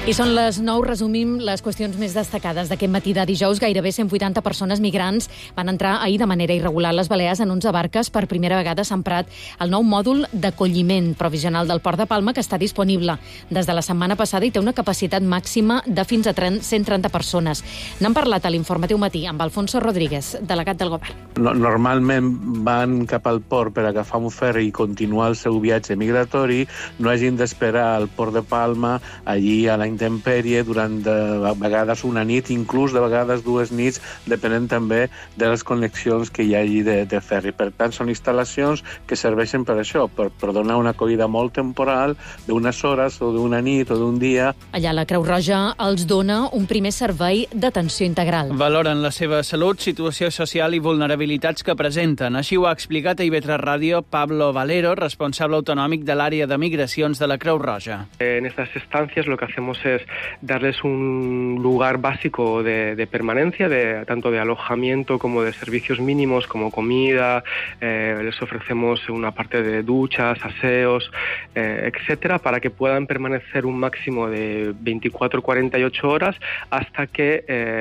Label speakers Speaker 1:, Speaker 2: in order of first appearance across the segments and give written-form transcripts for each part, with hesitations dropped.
Speaker 1: I són les 9, resumim les qüestions més destacades d'aquest matí de dijous. Gairebé 180 persones migrants van entrar ahir de manera irregular a les Balears en 11 barques. Per primera vegada s'ha emprat el nou mòdul d'acolliment provisional del Port de Palma, que està disponible des de la setmana passada i té una capacitat màxima de fins a 130 persones. N'han parlat a l'Informatiu Matí amb Alfonso Rodríguez, delegat del govern.
Speaker 2: Normalment van cap al port per agafar un ferri i continuar el seu viatge migratori, no hagin d'esperar al Port de Palma, allí a la intempèrie, durant de vegades una nit, inclús de vegades 2 nits, depenent també de les connexions que hi hagi de ferri. Per tant, són instal·lacions que serveixen per això, per donar una acollida molt temporal, d'unes hores o d'una nit o d'un dia.
Speaker 1: Allà la Creu Roja els dona un primer servei d'atenció integral.
Speaker 3: Valoren la seva salut, situació social i vulnerabilitats que presenten. Així ho ha explicat a IB3 Ràdio Pablo Valero, responsable autonòmic de l'àrea de migracions de la Creu Roja.
Speaker 4: En estas estancias lo que hacemos es darles un lugar básico de permanencia, tanto de alojamiento como de servicios mínimos como comida, les ofrecemos una parte de duchas, aseos, etcétera, para que puedan permanecer un máximo de 24-48 horas hasta que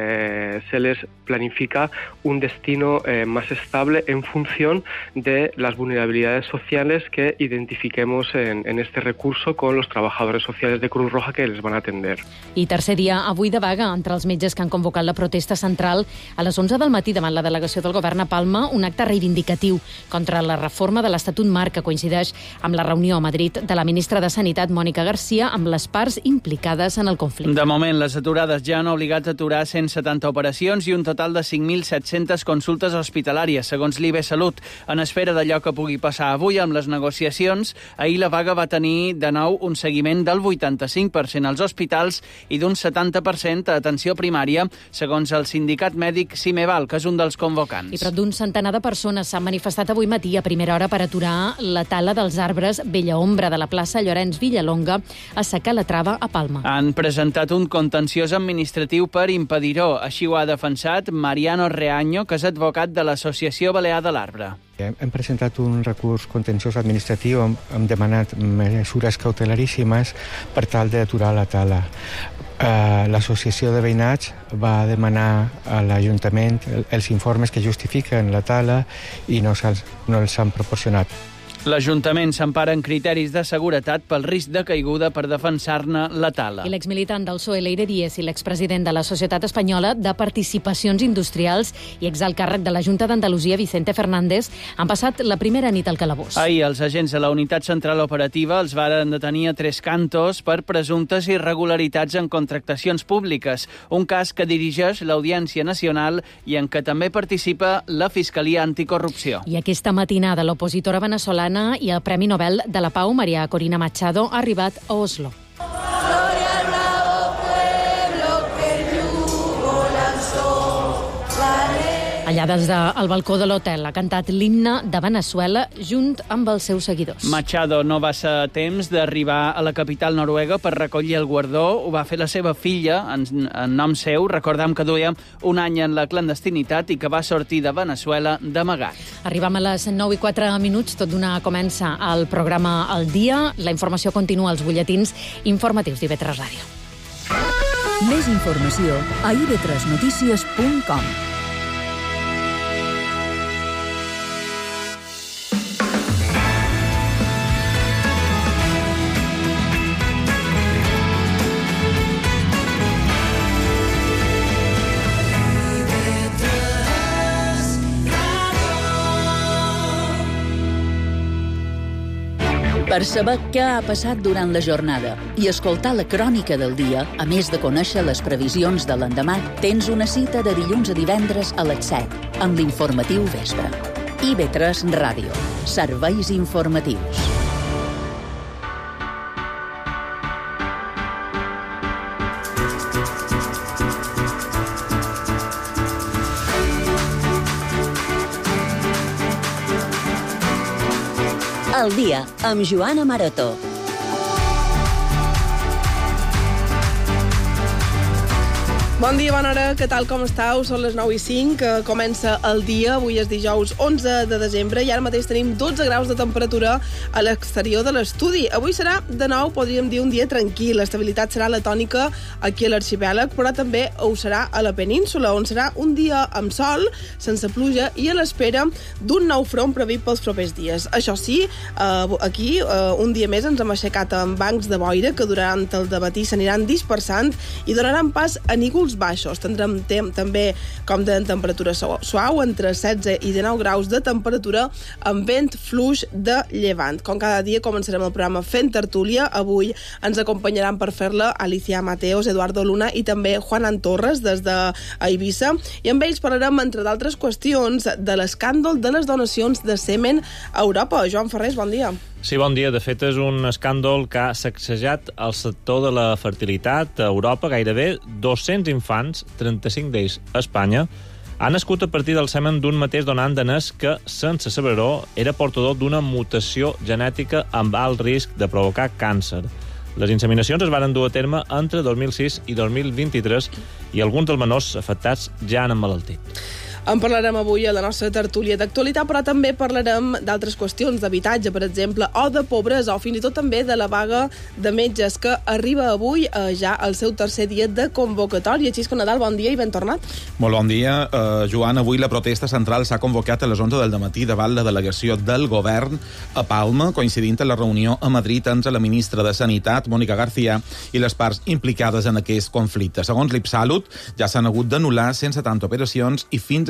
Speaker 4: se les planifica un destino más estable en función de las vulnerabilidades sociales que identifiquemos en este recurso con los trabajadores sociales de Cruz Roja que les van a atender.
Speaker 1: I tercer dia avui de vaga entre els metges que han convocat la protesta central a les 11 del matí davant la delegació del govern a Palma, un acte reivindicatiu contra la reforma de l'Estatut Marc que coincideix amb la reunió a Madrid de la ministra de Sanitat, Mònica Garcia, amb les parts implicades en el conflicte.
Speaker 3: De moment, les aturades ja han obligat a aturar 170 operacions i un total de 5.700 consultes hospitalàries, segons l'IB Salut, en espera d'allò que pugui passar avui amb les negociacions. Ahir la vaga va tenir de nou un seguiment del 85% als hospitals i d'un 70% a atenció primària, segons el sindicat mèdic Cimeval, que és un dels convocants.
Speaker 1: I prop d'un centenar de persones s'han manifestat avui matí a primera hora per aturar la tala dels arbres Bella Ombra de la plaça Llorenç Villalonga a Sa Calatrava, a Palma.
Speaker 3: Han presentat un contenciós administratiu per impedir-ho. Així ho ha defensat Mariano Reaño, que és advocat de l'Associació Balear de l'Arbre.
Speaker 5: Hem presentat un recurs contenciós administratiu, hem demanat mesures cautelaríssimes per tal d'aturar la tala. L'Associació de Veïnats va demanar a l'Ajuntament els informes que justifiquen la tala i no els han proporcionat.
Speaker 3: L'Ajuntament s'empara en criteris de seguretat pel risc de caiguda per defensar-ne la tala.
Speaker 1: I l'exmilitant del PSOE, Leire Díez, i l'expresident de la Societat Espanyola de Participacions Industrials i exalt càrrec de la Junta d'Andalusia, Vicente Fernández, han passat la primera nit al calabós.
Speaker 3: Ahir els agents de la Unitat Central Operativa els varen detenir a Tres Cantos per presumptes irregularitats en contractacions públiques, un cas que dirigeix l'Audiència Nacional i en què també participa la Fiscalia Anticorrupció.
Speaker 1: I aquesta matinada l'opositora veneçolana i el Premi Nobel de la Pau, Maria Corina Machado, ha arribat a Oslo. Allà des del balcó de l'hotel ha cantat l'himne de Veneçuela junt amb els seus seguidors.
Speaker 3: Machado no va ser a temps d'arribar a la capital noruega per recollir el guardó. Ho va fer la seva filla en nom seu. Recordem que duia un any en la clandestinitat i que va sortir de Veneçuela d'amagat.
Speaker 1: Arribem a les 9:04, tot d'una comença el programa El Dia. La informació continua als butlletins informatius d'IB3 Ràdio.
Speaker 6: Més informació a ib3notícies.com. Per saber què ha passat durant la jornada i escoltar la crònica del dia, a més de conèixer les previsions de l'endemà, tens una cita de dilluns a divendres a les 7, amb l'informatiu Vespre. IB3 Ràdio. Serveis informatius.
Speaker 7: El dia, amb Joana Maroto.
Speaker 8: Bon dia, bona hora, què tal, com estàu? Són les 9:05, comença el dia, avui és dijous 11 de desembre i ara mateix tenim 12 graus de temperatura a l'exterior de l'estudi. Avui serà, de nou, podríem dir, un dia tranquil. L'estabilitat serà la tònica aquí a l'arxipèlag, però també ho serà a la península, on serà un dia amb sol, sense pluja i a l'espera d'un nou front previst pels propers dies. Això sí, aquí un dia més ens hem aixecat amb bancs de boira que durant el dematí s'aniran dispersant i donaran pas a núvols baixos. Tindrem també, com de temperatura suau, entre 16 i 19 graus de temperatura amb vent fluix de llevant. Com cada dia començarem el programa fent tertúlia. Avui ens acompanyaran per fer-la Alicia Mateos, Eduardo Luna i també Juan Torres des d'Eivissa. I amb ells parlarem, entre d'altres qüestions, de l'escàndol de les donacions de semen a Europa. Joan Ferrés, bon dia.
Speaker 9: Sí, bon dia. De fet, és un escàndol que ha sacsejat el sector de la fertilitat a Europa. Gairebé 200 infants, 35 d'ells a Espanya, han nascut a partir del semen d'un mateix donant danès que, sense saber-ho, era portador d'una mutació genètica amb alt risc de provocar càncer. Les inseminacions es varen dur a terme entre 2006 i 2023 i alguns dels menors afectats ja han emmalaltit.
Speaker 8: En parlarem avui a la nostra tertúlia d'actualitat, però també parlarem d'altres qüestions d'habitatge, per exemple, o de pobresa, o fins i tot també de la vaga de metges, que arriba avui ja al seu tercer dia de convocatòria. Xisco Nadal, bon dia i ben tornat.
Speaker 10: Molt bon dia. Joan, avui la protesta central s'ha convocat a les 11 del dematí davant la delegació del govern a Palma, coincidint amb la reunió a Madrid entre la ministra de Sanitat, Mónica García, i les parts implicades en aquest conflicte. Segons l'Ipsalut, ja s'han hagut d'anul·lar 170 operacions i fins a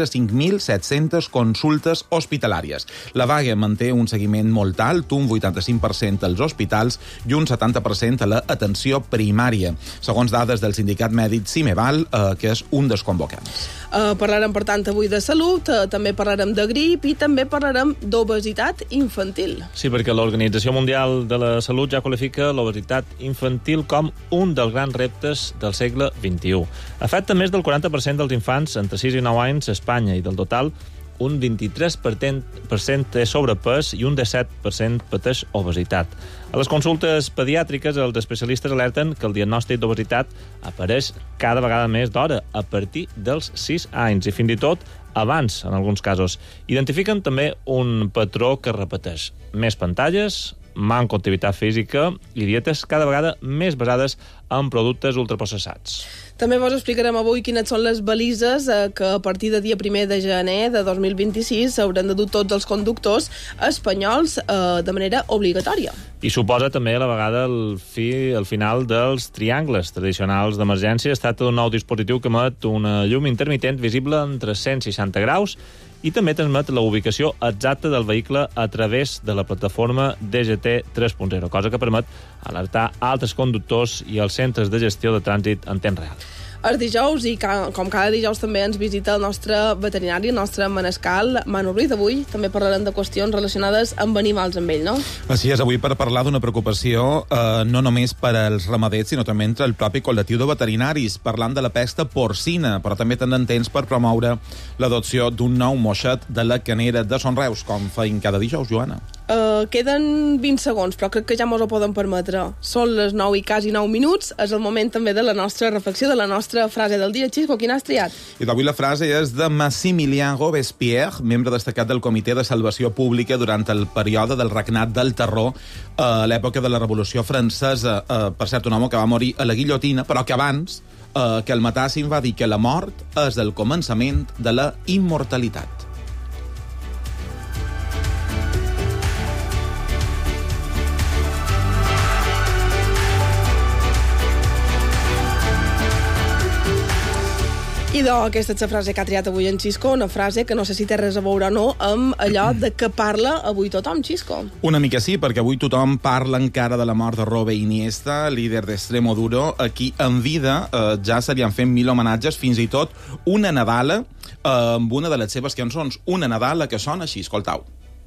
Speaker 10: 5.700 consultes hospitalàries. La vaga manté un seguiment molt alt, un 85% als hospitals i un 70% a l'atenció primària, segons dades del sindicat mèdic Cimeval, que és un dels convocants.
Speaker 8: Parlarem, per tant, avui de salut, també parlarem de grip i també parlarem d'obesitat infantil.
Speaker 9: Sí, perquè l'Organització Mundial de la Salut ja qualifica l'obesitat infantil com un dels grans reptes del segle XXI. Afecta més del 40% dels infants entre 6 i 9 anys a Espanya i del total un 23% té sobrepès i un 17% pateix obesitat. A les consultes pediàtriques, els especialistes alerten que el diagnòstic d'obesitat apareix cada vegada més d'hora, a partir dels 6 anys, i fins i tot abans, en alguns casos. Identifiquen també un patró que repeteix: més pantalles, manca d'activitat física i dietes cada vegada més basades en productes ultraprocessats.
Speaker 8: També vos explicarem avui quines són les balises que a partir de dia 1 de gener de 2026 s'hauran de dur tots els conductors espanyols de manera obligatòria.
Speaker 9: I suposa també a la vegada el final dels triangles tradicionals d'emergència. Es tracta d'un nou dispositiu que emet una llum intermitent visible en 360 graus i també transmet la ubicació exacta del vehicle a través de la plataforma DGT 3.0, cosa que permet alertar altres conductors i els centres de gestió de trànsit en temps real.
Speaker 8: És dijous i, com cada dijous, també ens visita el nostre veterinari, el nostre manescal, Manu Ruiz. Avui també parlarem de qüestions relacionades amb animals amb ell, no?
Speaker 10: Així és, avui per parlar d'una preocupació no només per als ramaders, sinó també entre el propi col·lectiu de veterinaris, parlant de la pesta porcina, però també tenen temps per promoure l'adopció d'un nou moixet de la canera de Son Reus, com feim cada dijous, Joana.
Speaker 8: Queden 20 segons, però crec que ja mos ho poden permetre. Són les 9 i quasi 9 minuts. És el moment també de la nostra reflexió, de la nostra frase del dia. Xisco, quina has triat?
Speaker 10: I d'avui la frase és de Maximilien Robespierre, membre destacat del Comitè de Salvació Pública durant el període del regnat del terror a l'època de la Revolució Francesa. Per cert, un home que va morir a la guillotina, però que abans que el matassin va dir que la mort és el començament de la immortalitat.
Speaker 8: I aquesta és la frase que ha triat avui en Xisco, una frase que no sé si té res a veure o no amb allò de què parla avui tothom, Xisco.
Speaker 10: Una mica sí, perquè avui tothom parla encara de la mort de Robert Iniesta, líder d'Extremoduro, a qui en vida ja se li han fet 1000 homenatges, fins i tot una Nadala amb una de les seves cançons, una Nadala que sona així, escoltau.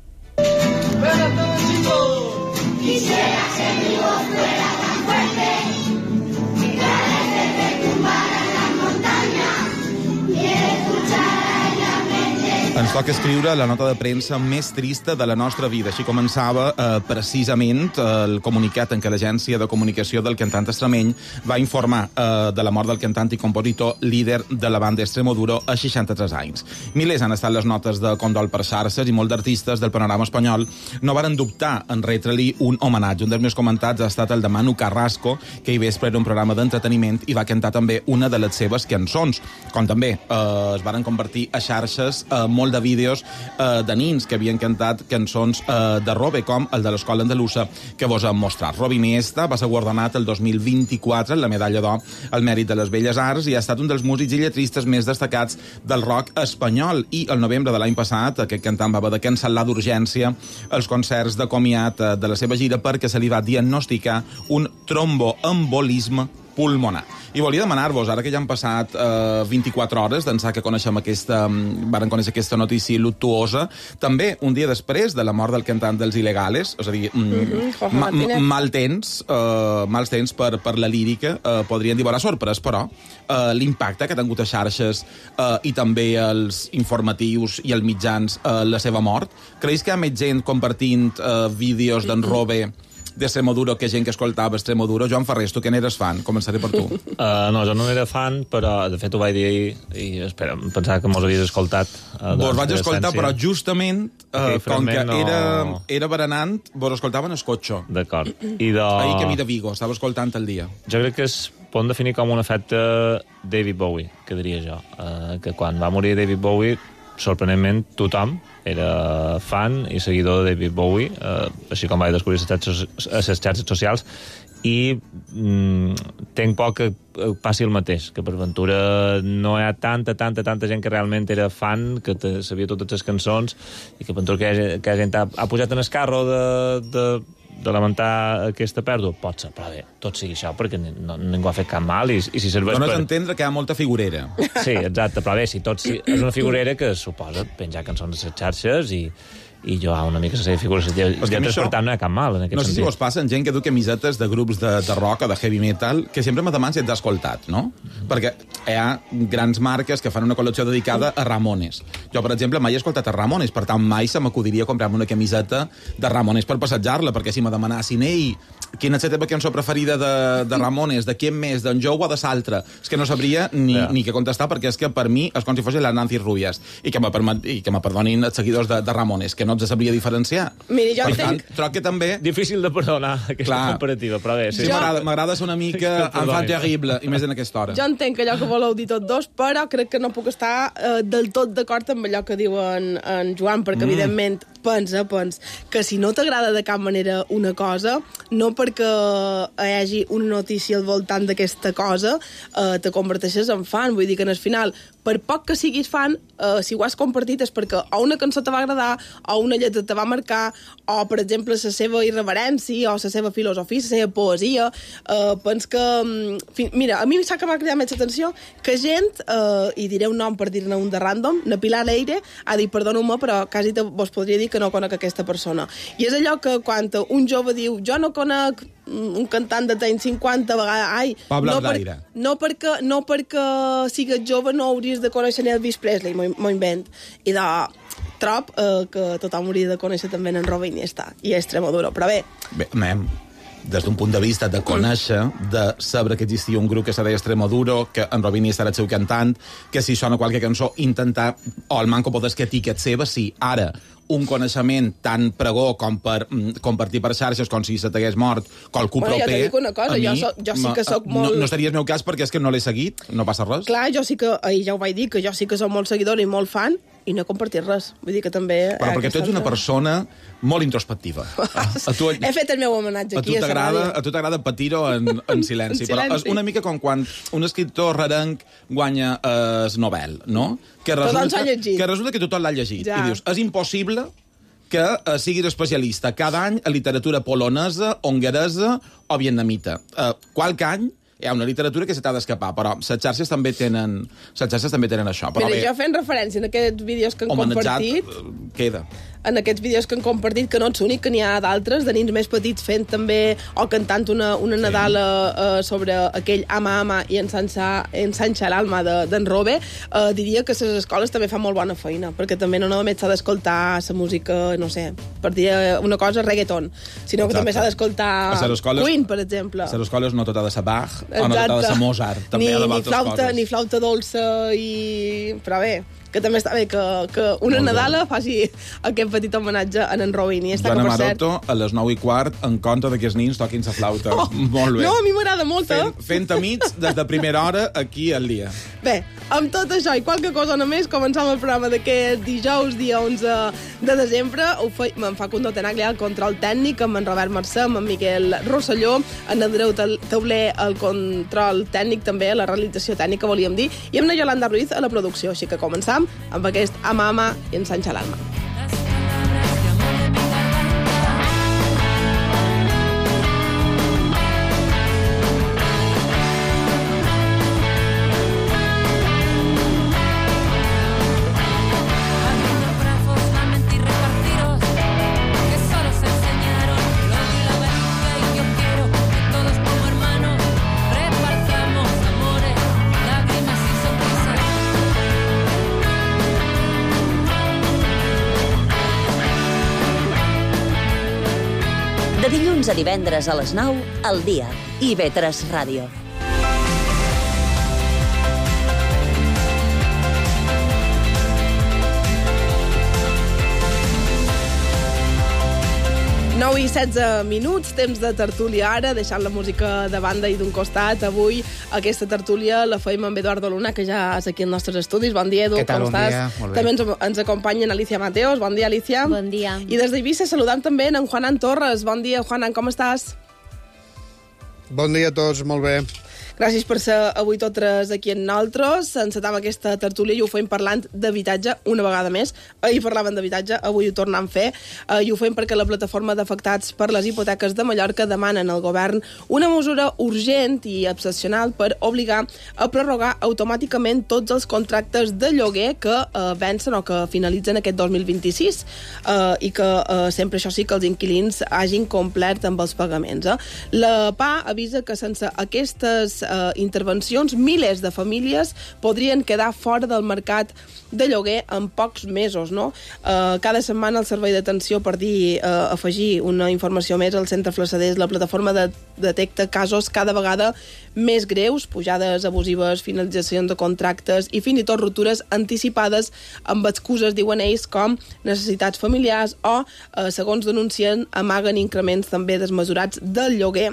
Speaker 11: Quisiera ser mi voz fuera tan fuerte, que cada vez que tumbara las montañas y escuchara en la mente.
Speaker 10: En Ens toca escriure la nota de premsa més trista de la nostra vida. Així començava precisament el comunicat en què l'Agència de Comunicació del cantant extremeny va informar de la mort del cantant i compositor líder de la banda Extremoduro a 63 anys. Milers han estat les notes de condol per xarxes i molts d'artistes del panorama espanyol no varen dubtar en retre-li un homenatge. Un dels més comentats ha estat el de Manu Carrasco, que ahir vespre era un programa d'entreteniment i va cantar també una de les seves cançons, com també es varen convertir a xarxes molt de vídeos de nins que havien cantat cançons de Robe, com el de l'Escola Andalusa que vos hem mostrat. Robe Iniesta va ser guardonat el 2024 en la medalla d'or al mèrit de les Belles Arts i ha estat un dels músics i lletristes més destacats del rock espanyol. I el novembre de l'any passat aquest cantant va haver de cancel·lar d'urgència els concerts de comiat de la seva gira perquè se li va diagnosticar un tromboembolisme pulmonar. I volia demanar-vos, ara que ja han passat 24 hores d'ençà que varen conèixer aquesta notícia luctuosa, també un dia després de la mort del cantant dels Il·legales, és a dir, mals temps per la lírica, podrien dir bona sorprès, però l'impacte que ha tingut a xarxes i també els informatius i els mitjans la seva mort. Creus que hi ha més gent compartint vídeos d'en Robe d'Extremoduro que gent que escoltava Extremoduro? Joan Ferrés, tu que n'eres fan? Començaré per tu.
Speaker 9: No, jo no n'era fan, però de fet ho vaig dir ahir i espera, pensava que mos havies escoltat.
Speaker 10: Vos vaig escoltar, però justament com que era berenant, vos escoltaven el cotxe.
Speaker 9: D'acord.
Speaker 10: Ahir camí de Vigo, estava escoltant el dia.
Speaker 9: Jo crec que es pot definir com un efecte David Bowie, que diria jo. Que quan va morir David Bowie, sorprenentment tothom era fan i seguidor de David Bowie, així com vaig descobrir a les xarxes socials, i tenc por que passi el mateix, que per ventura no hi ha tanta gent que realment era fan, que sabia totes les cançons, i que per ventura que gent ha pujat en el carro de lamentar aquesta pèrdua. Pot ser, però bé, tot sigui això, perquè ningú ha fet cap mal, i si serveix
Speaker 10: Dones a entendre que hi ha molta figurera.
Speaker 9: Sí, exacte, però bé, si tot és una figurera que suposa penjar cançons a les xarxes i jo una mica la figura lletres, per tant no hi ha cap mal en aquest sentit.
Speaker 10: No sé si vos passa gent que du camisetes de grups de rock o de heavy metal que sempre me demanen si ets escoltat, no? Perquè hi ha grans marques que fan una col·lecció dedicada a Ramones. Jo, per exemple, mai he escoltat a Ramones, per tant mai se m'acudiria comprar-me una camiseta de Ramones per passejar-la, perquè si me demanassin quina és la teva cançó preferida de Ramones, de qui més, d'en Joe o de l'altre, és que no sabria ni què contestar, perquè és que per mi és com si fos la Nancy Rubias, i que me perdonin els seguidors de Ramones, que no els sabria diferenciar.
Speaker 8: Miri, jo
Speaker 10: entenc... Troc que també...
Speaker 9: Difícil de perdonar aquesta comparativa, però bé.
Speaker 10: Sí, m'agrada ser una mica enfant terrible, i més en aquesta hora.
Speaker 8: Jo entenc allò que voleu dir tots dos, però crec que no puc estar del tot d'acord amb allò que diuen en Joan, perquè evidentment pensa que si no t'agrada de cap manera una cosa, no perquè hi hagi una notícia al voltant d'aquesta cosa te converteixes en fan. Vull dir que al final, per poc que siguis fan, si ho has compartit és perquè o una cançó te va agradar, o una lletra te va marcar, o, per exemple, la seva irreverència, o la seva filosofia, la seva poesia. Pens que... Mira, a mi s'ha que m'ha cridat més atenció que gent, i diré un nom per dir-ne un de random, na Pilar Leire ha dit, perdoneu-me, però quasi vos podria dir que no conec aquesta persona. I és allò que quan un jove diu, jo no conec un cantant de tenir 50 vegades...
Speaker 10: Pablo Ardaire.
Speaker 8: No perquè sigues jove no hauries de conèixer Elvis Presley, m'ho invent. I trob que tothom hauria de conèixer també en Robe Iniesta i Extremoduro, però bé.
Speaker 10: Des d'un punt de vista de conèixer, de saber que existia un grup que se deia Extremoduro, que en Robe Iniesta era el seu cantant, que si sona qualque cançó intentar, o el manco podes que etiquet seva, sí, ara un coneixement tan pregó com per compartir per xarxes com si se t'hagués mort qualcú proper...
Speaker 8: Jo te dic una cosa, jo sí que soc molt...
Speaker 10: No estaria el meu cas perquè és que no l'he seguit, no passa res.
Speaker 8: Clar, jo sí que, ja ho vaig dir, que jo sí que soc molt seguidora i molt fan, i no he compartit res. Vull dir que també...
Speaker 10: Però perquè tu ets una persona molt introspectiva.
Speaker 8: He fet el meu homenatge aquí a la ràdio.
Speaker 10: A tu t'agrada patir-ho en silenci, però és una mica com quan un escriptor rarenc guanya el Nobel, no? Que resulta que tothom l'ha llegit. I dius, és impossible que siguis especialista cada any a literatura polonesa, hongaresa o vietnamita. Qualque any hi ha una literatura que se t'ha d'escapar, però les xarxes també tenen això. Però
Speaker 8: jo fent referència en aquests vídeos que han compartit...
Speaker 10: queda.
Speaker 8: en aquests vídeos que han compartit, que no ets únic, que n'hi ha d'altres, de nins més petits fent també, o cantant una Nadala sobre aquell Ama i ensanxa l'alma d'en Robe. Diria que les escoles també fan molt bona feina, perquè també no només s'ha d'escoltar la música, no sé, per dir una cosa, reggaeton, sinó que també s'ha d'escoltar Queen, per exemple.
Speaker 10: A les escoles no tot ha de ser Bach, o no tot ha de ser Mozart, també ha d'altres coses.
Speaker 8: Ni flauta dolça, però bé, que també està bé que una Nadala faci aquest petit homenatge a en Robin.
Speaker 10: Joana Maroto, a les 9:15, en compte que els nins toquin la flauta. Molt bé.
Speaker 8: No, a mi m'agrada molt,
Speaker 10: Fent amics des de primera hora aquí al dia.
Speaker 8: Bé, amb tot això i qualque cosa només, començam el programa d'aquest dijous, dia 11 de desembre. Me'n fa Condó Tenaglia, el control tècnic, amb en Robert Mercè, amb en Miquel Rosselló, en Andreu Tauler, el control tècnic també, la realització tècnica, volíem dir, i amb la Yolanda Ruiz a la producció. Així que començam amb aquest Ama i ensanxa l'alma.
Speaker 7: De dilluns a divendres a les 9, al dia. IB3 Ràdio.
Speaker 8: I 16 minuts, temps de tertúlia ara, deixant la música de banda i d'un costat. Avui aquesta tertúlia la feim amb Eduardo Luna, que ja és aquí als nostres estudis. Bon dia, Edu,
Speaker 12: com estàs?
Speaker 7: Bon dia, molt bé.
Speaker 8: També ens acompanya Alicia Mateos. Bon dia, Alicia.
Speaker 13: Bon dia.
Speaker 8: I des d'Eivissa saludam també en Juanan Torres. Bon dia, Juanan, com estàs?
Speaker 12: Bon dia a tots, molt bé.
Speaker 8: Gràcies per ser avui totes aquí amb nosaltres. Encetam aquesta tertúlia i ho fem parlant d'habitatge una vegada més. Ahir parlàvem d'habitatge, avui ho tornem a fer. I ho fem perquè la plataforma d'afectats per les hipoteques de Mallorca demanen al govern una mesura urgent i excepcional per obligar a prorrogar automàticament tots els contractes de lloguer que vencen o que finalitzen aquest 2026 i que sempre, això sí, que els inquilins hagin complert amb els pagaments. La PA avisa que sense aquestes intervencions, milers de famílies podrien quedar fora del mercat de lloguer en pocs mesos, no? Cada setmana el Servei d'Atenció, per dir, afegir una informació més al Centre Flassaders, la plataforma detecta casos cada vegada més greus, pujades abusives, finalitzacions de contractes i fins i tot ruptures anticipades amb excuses, diuen ells, com necessitats familiars o, segons denuncien, amaguen increments també desmesurats del lloguer.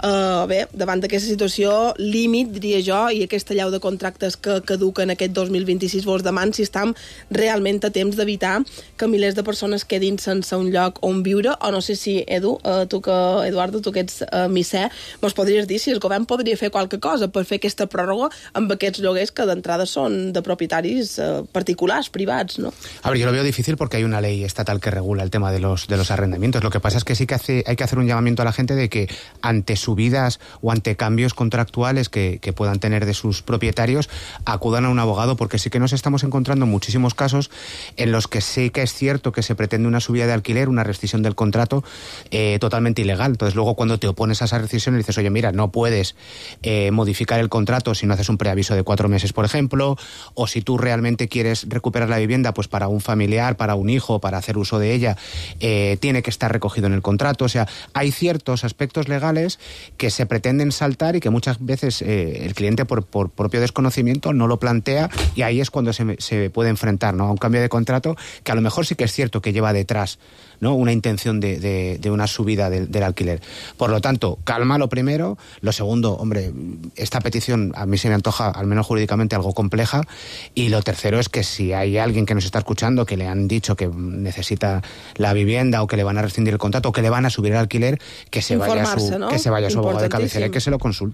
Speaker 8: Bé, davant d'aquesta situació límit, diria jo, i aquesta allau de contractes que caduquen aquest 2026, vos deman si estem realment a temps d'evitar que milers de persones quedin sense un lloc on viure, o no sé si, Edu, Eduardo, tu que ets misser, mos podries dir si el govern podria fer qualque cosa per fer aquesta pròrroga amb aquests lloguers que d'entrada són de propietaris particulars, privats, ¿no?
Speaker 12: A ver, yo lo veo difícil porque hay una ley estatal que regula el tema de los arrendamientos. Lo que pasa es que sí que hay que hacer un llamamiento a la gente de que ante subidas o ante cambios contractuales que puedan tener de sus propietarios, acudan a un abogado, porque sí que nos estamos encontrando muchísimos casos en los que sí que es cierto que se pretende una subida de alquiler, una rescisión del contrato totalmente ilegal. Entonces luego cuando te opones a esa rescisión y dices, oye, mira, no puedes modificar el contrato si no haces un preaviso de 4 meses, por ejemplo, o si tú realmente quieres recuperar la vivienda, pues para un familiar, para un hijo, para hacer uso de ella, tiene que estar recogido en el contrato. O sea, hay ciertos aspectos legales que se pretenden saltar y que muchas veces el cliente por propio desconocimiento no lo plantea, y ahí es cuando se puede enfrentar, ¿no?, a un cambio de contrato que a lo mejor sí que es cierto que lleva detrás, ¿no?, una intención de una subida del alquiler. Por lo tanto, calma lo primero. Lo segundo, hombre, esta petición a mí se me antoja, al menos jurídicamente, algo compleja. Y lo tercero es que si hay alguien que nos está escuchando que le han dicho que necesita la vivienda o que le van a rescindir el contrato o que le van a subir el alquiler, que se vaya a su abogado de cabecera y que se lo consulte, porque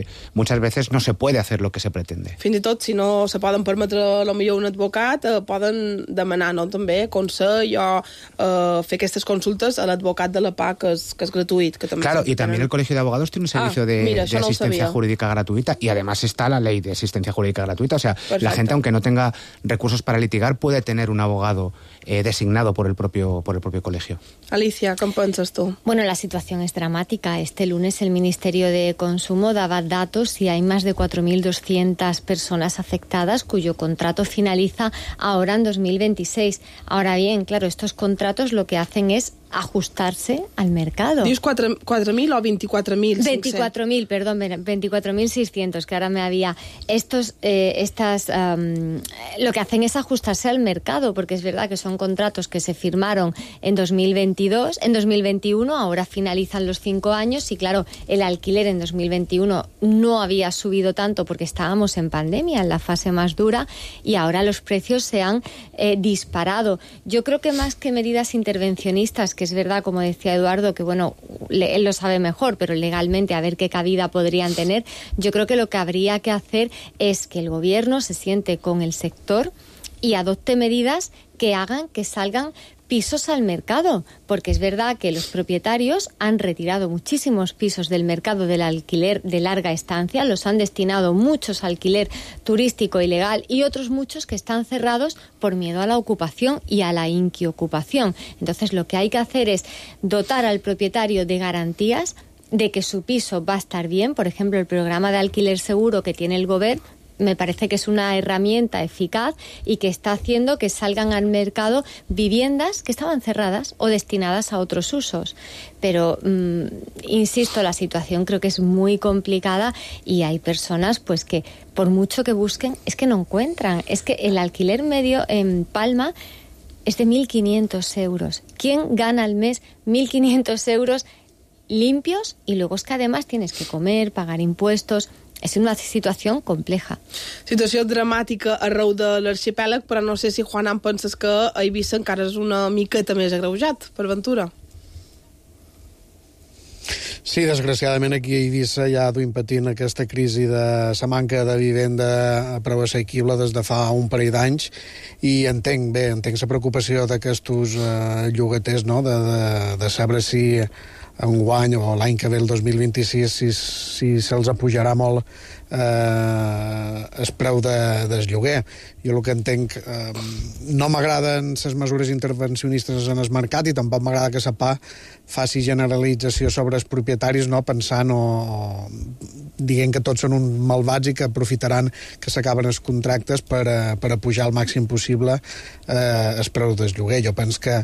Speaker 12: muchas veces no se puede hacer lo que se pretende.
Speaker 8: Fins i tot, si no se poden permetre potser un advocat, poden demanar, no, també, consell o fer aquestes consultes a l'advocat de la PA, que és gratuït. Que també
Speaker 12: claro, y también el Colegio de Abogados tiene un servicio de asistencia jurídica gratuita, y además está la ley de asistencia jurídica gratuita. O sea, perfecto. La gente, aunque no tenga recursos para litigar, puede tener un abogado designado por el propio colegio.
Speaker 8: Alicia, ¿qué piensas tú?
Speaker 13: Bueno, la situación es dramática. Este lunes el Ministerio de Consumo daba datos y hay más de 4.200 personas afectadas cuyo contrato finaliza ahora en 2026. Ahora bien, claro, estos contratos lo que hacen es ajustarse al mercado.
Speaker 8: ¿Dius 4.000 o 24.000?
Speaker 13: 24.000, perdón, 24.600, que ahora me había... lo que hacen es ajustarse al mercado, porque es verdad que son contratos que se firmaron en 2022, en 2021, ahora finalizan los 5 años y claro, el alquiler en 2021 no había subido tanto porque estábamos en pandemia, en la fase más dura, y ahora los precios se han disparado. Yo creo que más que medidas intervencionistas, que es verdad, como decía Eduardo, que bueno, él lo sabe mejor, pero legalmente a ver qué cabida podrían tener, yo creo que lo que habría que hacer es que el gobierno se siente con el sector y adopte medidas que hagan que salgan pisos al mercado, porque es verdad que los propietarios han retirado muchísimos pisos del mercado del alquiler de larga estancia, los han destinado muchos a alquiler turístico ilegal y otros muchos que están cerrados por miedo a la ocupación y a la inquiocupación. Entonces lo que hay que hacer es dotar al propietario de garantías de que su piso va a estar bien. Por ejemplo, el programa de alquiler seguro que tiene el Gobierno me parece que es una herramienta eficaz y que está haciendo que salgan al mercado viviendas que estaban cerradas o destinadas a otros usos. Pero, insisto, la situación creo que es muy complicada y hay personas pues que por mucho que busquen es que no encuentran. Es que el alquiler medio en Palma es de 1.500 euros. ¿Quién gana al mes 1.500 euros limpios? Y luego es que además tienes que comer, pagar impuestos. És una situació compleja.
Speaker 8: Situació dramàtica arreu de l'arxipèlag, però no sé si, Juan, em penses que a Eivissa encara és una miqueta més agreujat, per ventura?
Speaker 14: Sí, desgraciadament aquí a Eivissa ja duim patint aquesta crisi de la manca de vivenda prou assequible des de fa un parell d'anys i entenc la preocupació d'aquests llogaters, no? de saber si enguany o l'any que ve, el 2026, si se'ls apujarà molt el preu del lloguer. Jo el que entenc, no m'agraden les mesures intervencionistes en el mercat i tampoc m'agrada que la PA faci generalització sobre els propietaris, no, pensant o dient que tots són uns malvats i que aprofitaran que s'acaben els contractes per apujar al màxim possible el preu del lloguer. Jo penso que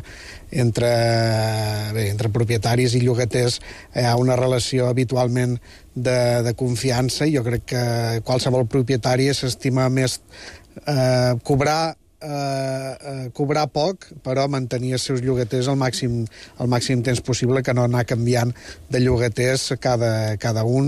Speaker 14: entre propietaris i llogaters hi ha una relació habitualment de confiança i jo crec que qualsevol propietari s'estima més cobrar poc però mantenir els seus llogaters al màxim temps possible, que no anar canviant de llogaters cada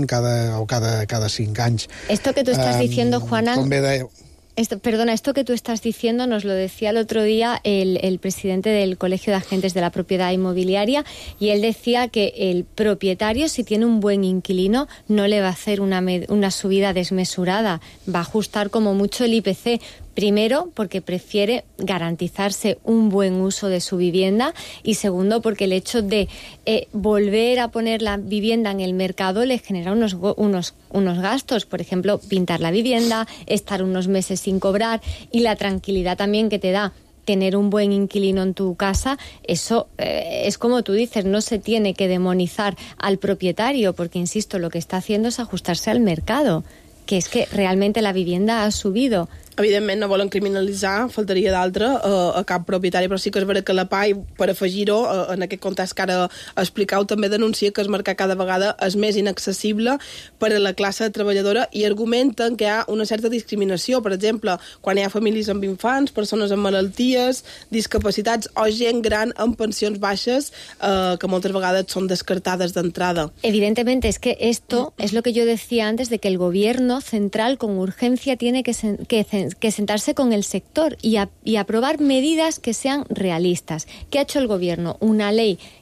Speaker 14: 5 anys.
Speaker 13: Esto que tú estás diciendo, Juana, esto que tú estás diciendo nos lo decía el otro día el presidente del Colegio de Agentes de la Propiedad Inmobiliaria, y él decía que el propietario, si tiene un buen inquilino, no le va a hacer una subida desmesurada, va a ajustar como mucho el IPC. Primero, porque prefiere garantizarse un buen uso de su vivienda, y segundo, porque el hecho de volver a poner la vivienda en el mercado le genera unos gastos. Por ejemplo, pintar la vivienda, estar unos meses sin cobrar, y la tranquilidad también que te da tener un buen inquilino en tu casa. Eso es como tú dices, no se tiene que demonizar al propietario, porque, insisto, lo que está haciendo es ajustarse al mercado, que es que realmente la vivienda ha subido.
Speaker 8: Evidentment no volen criminalitzar, faltaria d'altre, a cap propietari, però sí que és veritat que la PA, per afegir-ho, en aquest context que ara explicau, també denuncia que el mercat cada vegada és més inaccessible per a la classe treballadora i argumenten que hi ha una certa discriminació. Per exemple, quan hi ha famílies amb infants, persones amb malalties, discapacitats o gent gran amb pensions baixes, que moltes vegades són descartades d'entrada.
Speaker 13: Evidentemente, es que esto es lo que yo decía antes, de que el gobierno central con urgencia tiene que sentarse con el sector y aprobar medidas que sean realistas. ¿Qué ha hecho el gobierno? Una ley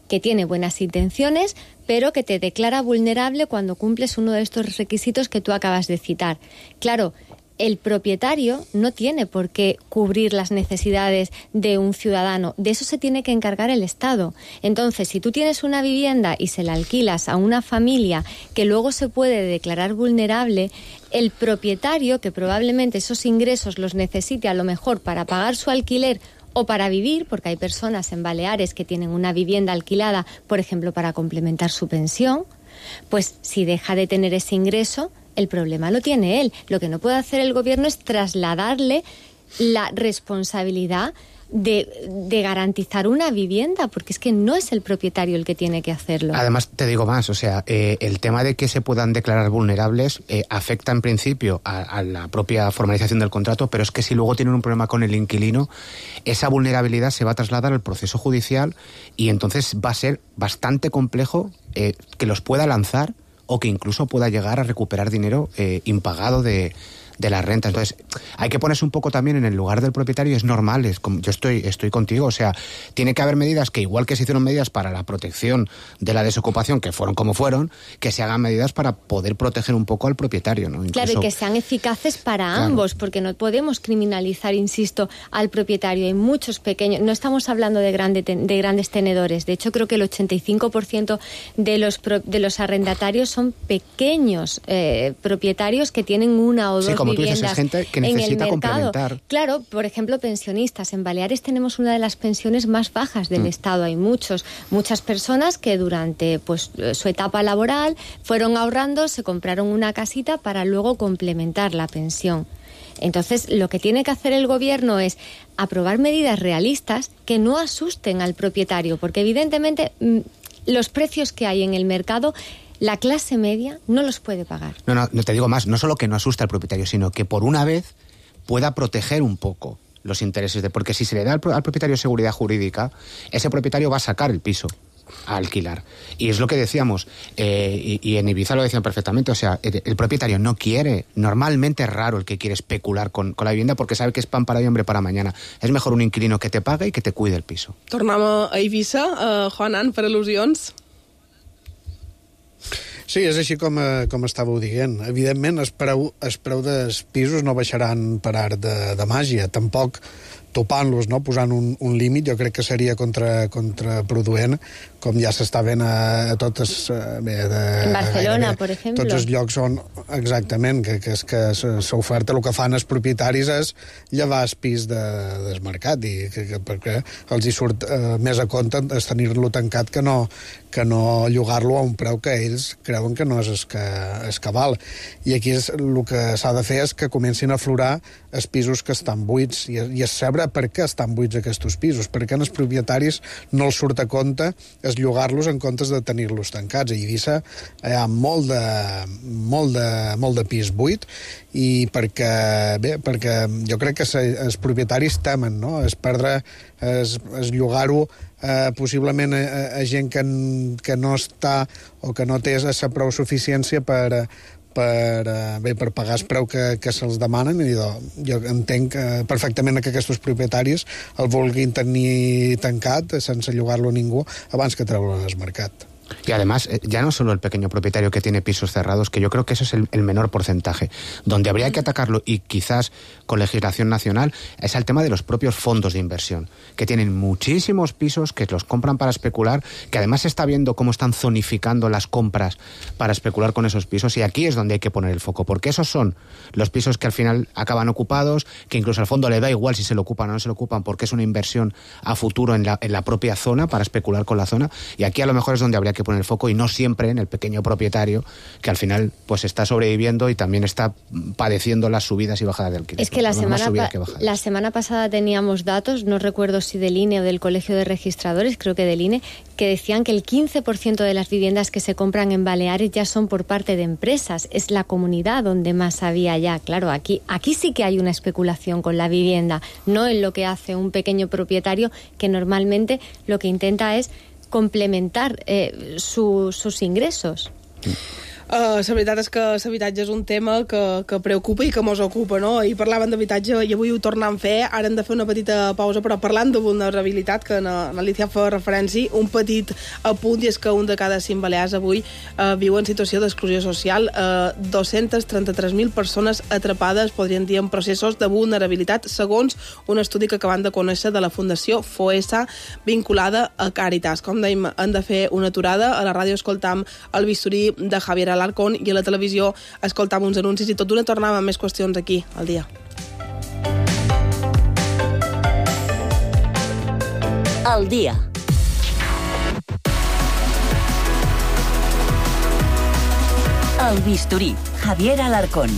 Speaker 13: que tiene buenas intenciones, pero que te declara vulnerable cuando cumples uno de estos requisitos que tú acabas de citar. Claro, el propietario no tiene por qué cubrir las necesidades de un ciudadano. De eso se tiene que encargar el Estado. Entonces, si tú tienes una vivienda y se la alquilas a una familia que luego se puede declarar vulnerable, el propietario, que probablemente esos ingresos los necesite a lo mejor para pagar su alquiler o para vivir, porque hay personas en Baleares que tienen una vivienda alquilada, por ejemplo, para complementar su pensión, pues si deja de tener ese ingreso, el problema lo tiene él. Lo que no puede hacer el gobierno es trasladarle la responsabilidad de garantizar una vivienda, porque es que no es el propietario el que tiene que hacerlo.
Speaker 12: Además, te digo más, o sea, el tema de que se puedan declarar vulnerables afecta en principio a la propia formalización del contrato, pero es que si luego tienen un problema con el inquilino, esa vulnerabilidad se va a trasladar al proceso judicial y entonces va a ser bastante complejo que los pueda lanzar o que incluso pueda llegar a recuperar dinero impagado de las rentas. Entonces, hay que ponerse un poco también en el lugar del propietario. Es normal, yo estoy contigo. O sea, tiene que haber medidas que, igual que se hicieron medidas para la protección de la desocupación, que fueron como fueron, que se hagan medidas para poder proteger un poco al propietario, ¿no? Incluso,
Speaker 13: claro, y que sean eficaces para ambos, porque no podemos criminalizar, insisto, al propietario. Hay muchos pequeños, no estamos hablando de grandes tenedores. De hecho, creo que el 85% de los arrendatarios son pequeños propietarios que tienen una o dos
Speaker 12: como tú dices, es gente que necesita complementar.
Speaker 13: Claro, por ejemplo, pensionistas. En Baleares tenemos una de las pensiones más bajas del Estado. Hay muchas personas que durante su etapa laboral fueron ahorrando, se compraron una casita para luego complementar la pensión. Entonces, lo que tiene que hacer el gobierno es aprobar medidas realistas que no asusten al propietario, porque evidentemente los precios que hay en el mercado, la clase media no los puede pagar.
Speaker 12: No, te digo más, no solo que no asusta al propietario, sino que por una vez pueda proteger un poco los intereses porque si se le da al propietario seguridad jurídica, ese propietario va a sacar el piso a alquilar. Y es lo que decíamos, y en Ibiza lo decían perfectamente, o sea, el propietario no quiere, normalmente es raro el que quiere especular con la vivienda porque sabe que es pan para hoy, hambre para mañana. És mejor un inquilino que te pague i que te cuide el piso.
Speaker 8: Tornem a Eivissa, Juanan, per al·lusions.
Speaker 14: Sí, és així com estàveu dient. Evidentment, el preu dels pisos no baixaran per art de màgia. Tampoc topant-los, no? Posant un límit, jo crec que seria contraproduent, com ja s'està veient a totes...
Speaker 13: en Barcelona, per exemple.
Speaker 14: Tots els llocs on, exactament, que és que s'oferta, el que fan els propietaris és llevar el pis del mercat, perquè els hi surt més a compte és tenir-lo tancat que no llogar-lo a un preu que ells creuen que no és el que val. I aquí el que s'ha de fer és que comencin a aflorar els pisos que estan buits i és saber per què estan buits aquests pisos, perquè als propietaris no els surt a compte és llogar-los en comptes de tenir-los tancats. A Eivissa hi ha molt de pis buit i perquè jo crec que els propietaris temen, no? És perdre, és llogar-ho possiblement a gent que no està o que no té esa prou suficiència per pagar el preu que se'ls demanen, i jo entenc perfectament que aquests propietaris el vulguin tenir tancat sense llogar-lo a ningú abans que treure-lo al mercat.
Speaker 12: Y además, ya no solo el pequeño propietario que tiene pisos cerrados, que yo creo que eso es el menor porcentaje. Donde habría que atacarlo, y quizás con legislación nacional, es el tema de los propios fondos de inversión, que tienen muchísimos pisos, que los compran para especular, que además se está viendo cómo están zonificando las compras para especular con esos pisos, y aquí es donde hay que poner el foco, porque esos son los pisos que al final acaban ocupados, que incluso al fondo le da igual si se lo ocupan o no se lo ocupan, porque es una inversión a futuro en la propia zona, para especular con la zona, y aquí a lo mejor es donde habría que poner el foco, y no siempre en el pequeño propietario que al final pues está sobreviviendo y también está padeciendo las subidas y bajadas de alquiler.
Speaker 13: Es que la semana pasada teníamos datos, no recuerdo si del INE o del Colegio de Registradores, creo que del INE, que decían que el 15% de las viviendas que se compran en Baleares ya son por parte de empresas. Es la comunidad donde más había ya. Claro, aquí sí que hay una especulación con la vivienda, no en lo que hace un pequeño propietario, que normalmente lo que intenta es complementar sus ingresos.
Speaker 8: La veritat és que l'habitatge és un tema que preocupa i que mos ocupa, no? I parlàvem d'habitatge i avui ho tornem a fer. Ara hem de fer una petita pausa, però parlant de vulnerabilitat, que l'Alicia fa referència, un petit apunt, i és que un de cada 5 balears avui viu en situació d'exclusió social. 233.000 persones atrapades, podríem dir, en processos de vulnerabilitat, segons un estudi que acabem de conèixer de la Fundació FOESA, vinculada a Càritas. Com dèiem, hem de fer una aturada. A la ràdio escoltam el bisturí de Javier Alarcón i a la televisió escoltam uns anuncis i tot d'una tornàvem amb més qüestions aquí al dia.
Speaker 7: Al día. El bisturí, Javier Alarcón.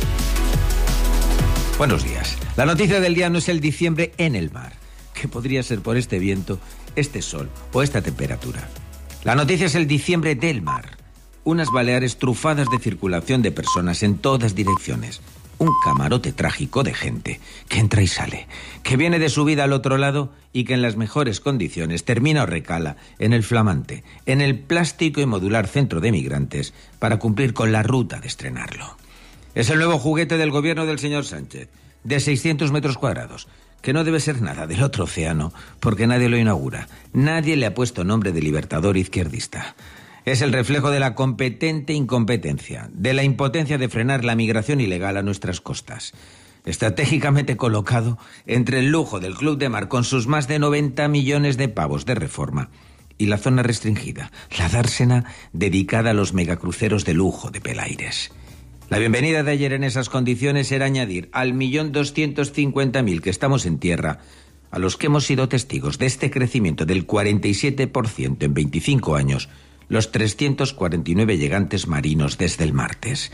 Speaker 15: Buenos días. La noticia del día no es el diciembre en el mar, que podría ser por este viento, este sol o esta temperatura. La noticia es el diciembre del mar. Unas Baleares trufadas de circulación de personas en todas direcciones. Un camarote trágico de gente que entra y sale, que viene de su vida al otro lado y que en las mejores condiciones termina o recala en el flamante, en el plástico y modular centro de migrantes para cumplir con la ruta de estrenarlo. Es el nuevo juguete del gobierno del señor Sánchez, de 600 metros cuadrados, que no debe ser nada del otro océano porque nadie lo inaugura. Nadie le ha puesto nombre de libertador izquierdista. Es el reflejo de la competente incompetencia, de la impotencia de frenar la migración ilegal a nuestras costas. Estratégicamente colocado entre el lujo del Club de Mar con sus más de 90 millones de pavos de reforma y la zona restringida, la dársena dedicada a los megacruceros de lujo de Pelaires. La bienvenida de ayer en esas condiciones era añadir al 1.250.000 que estamos en tierra, a los que hemos sido testigos de este crecimiento del 47% en 25 años, los 349 llegantes marinos desde el martes,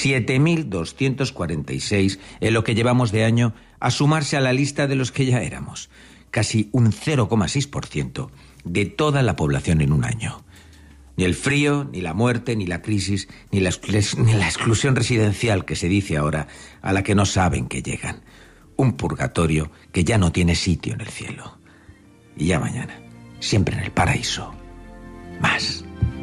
Speaker 15: 7.246 en lo que llevamos de año, a sumarse a la lista de los que ya éramos, casi un 0,6% de toda la población en un año. Ni el frío, ni la muerte, ni la crisis, ni la exclusión residencial que se dice ahora, a la que no saben que llegan. Un purgatorio que ya no tiene sitio en el cielo. Y ya mañana, siempre en el paraíso, más.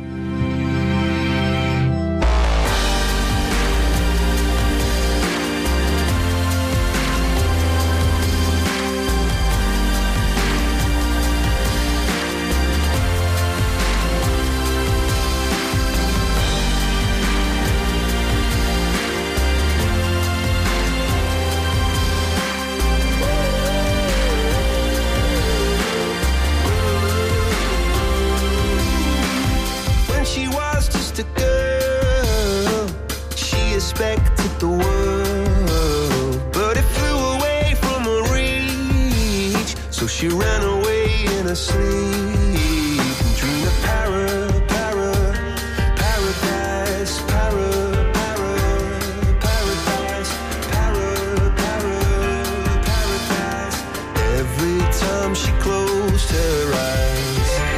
Speaker 16: She ran away in her sleep and dreamed of paradise, paradise. Every time she closed her eyes.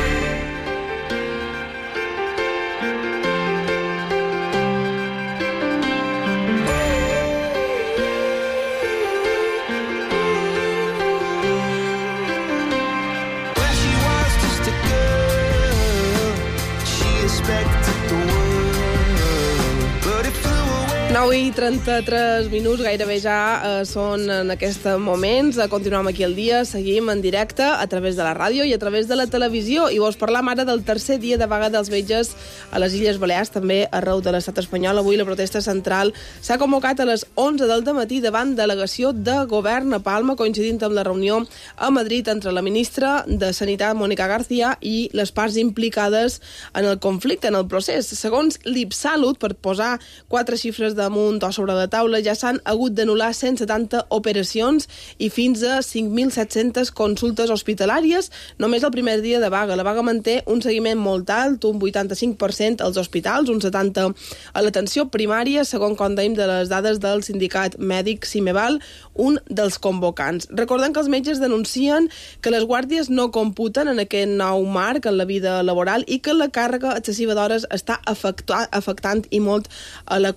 Speaker 8: I 33 minuts, gairebé ja són en aquests moments. Continuem aquí al dia, seguim en directe a través de la ràdio i a través de la televisió. I vos parlam ara del tercer dia de vaga dels metges a les Illes Balears, també arreu de l'estat espanyol. Avui la protesta central s'ha convocat a les 11 del dematí davant delegació de govern a Palma, coincidint amb la reunió a Madrid entre la ministra de Sanitat, Mónica García, i les parts implicades en el conflicte, en el procés. Segons l'IPSalut, per posar 4 xifres damunt o sobre la taula, ja s'han hagut d'anul·lar 170 operacions i fins a 5.700 consultes hospitalàries només el primer dia de vaga. La vaga manté un seguiment molt alt, un 85% als hospitals, un 70% a l'atenció primària, segons com dèiem de les dades del sindicat mèdic Cimeval, un dels convocants. Recordem que els metges denuncien que les guàrdies no computen en aquest nou marc en la vida laboral i que la càrrega excessiva d'hores està afectant i molt a la qualitat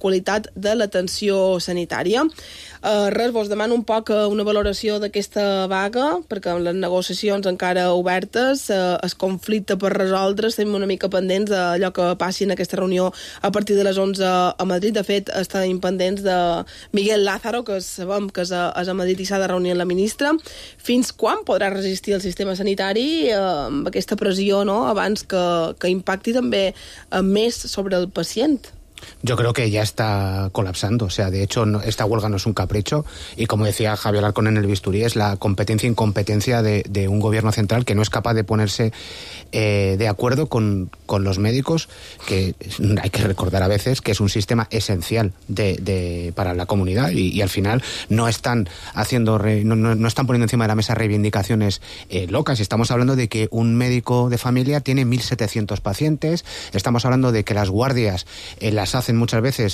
Speaker 8: de l'atenció sanitària. Res, vos demano un poc una valoració d'aquesta vaga, perquè amb les negociacions encara obertes, el conflicte per resoldre, estem una mica pendents d'allò que passi en aquesta reunió a partir de les 11 a Madrid. De fet, estem pendents de Miguel Lázaro, que sabem que és a Madrid i s'ha de reunir amb la ministra. Fins quan podrà resistir el sistema sanitari amb aquesta pressió, no?, abans que impacti també més sobre el pacient?
Speaker 12: Yo creo que ya está colapsando. O sea, de hecho, esta huelga no es un capricho y, como decía Javier Alarcón en el bisturí, es la competencia-incompetencia de un gobierno central que no es capaz de ponerse de acuerdo con los médicos, que hay que recordar a veces que es un sistema esencial para la comunidad y al final no están no están poniendo encima de la mesa reivindicaciones locas. Estamos hablando de que un médico de familia tiene 1.700 pacientes, estamos hablando de que las guardias las hacen muchas veces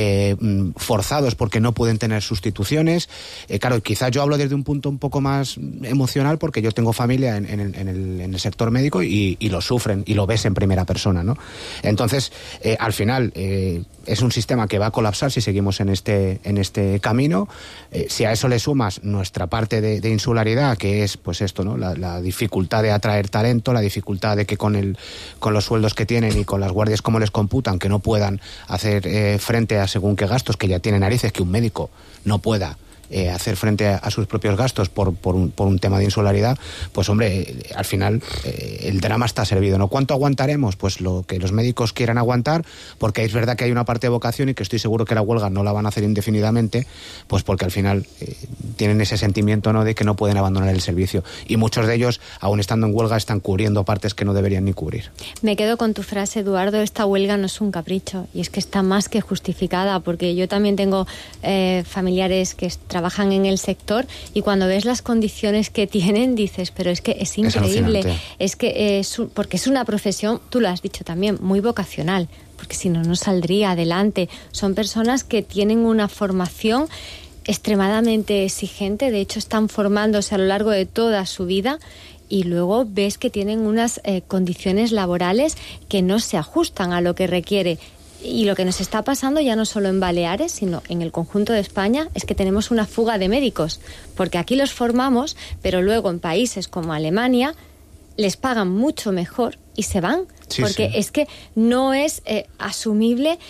Speaker 12: forzados porque no pueden tener sustituciones. Claro, quizás yo hablo desde un punto un poco más emocional porque yo tengo familia en el sector médico y lo sufren y lo ves en primera persona, ¿no? Entonces, al final, es un sistema que va a colapsar si seguimos en este camino. Si a eso le sumas nuestra parte de insularidad, que es pues esto, ¿no?, la dificultad de atraer talento, la dificultad de que con los sueldos que tienen y con las guardias como les computan, que no puedan hacer frente a según qué gastos, que ya tiene narices que un médico no pueda hacer frente a sus propios gastos por un tema de insularidad, pues hombre, al final el drama está servido, ¿no? ¿Cuánto aguantaremos? Pues lo que los médicos quieran aguantar, porque es verdad que hay una parte de vocación y que estoy seguro que la huelga no la van a hacer indefinidamente, pues porque al final tienen ese sentimiento, ¿no?, de que no pueden abandonar el servicio. Y muchos de ellos, aún estando en huelga, están cubriendo partes que no deberían ni cubrir.
Speaker 13: Me quedo con tu frase, Eduardo, esta huelga no es un capricho, y es que está más que justificada, porque yo también tengo familiares que trabajan en el sector y cuando ves las condiciones que tienen dices, pero es que es increíble, es que porque es una profesión, tú lo has dicho también, muy vocacional, porque si no, no saldría adelante. Son personas que tienen una formación extremadamente exigente, de hecho están formándose a lo largo de toda su vida y luego ves que tienen unas condiciones laborales que no se ajustan a lo que requiere. Y lo que nos está pasando ya no solo en Baleares, sino en el conjunto de España, es que tenemos una fuga de médicos, porque aquí los formamos, pero luego en países como Alemania les pagan mucho mejor y se van, porque es que no es asumible.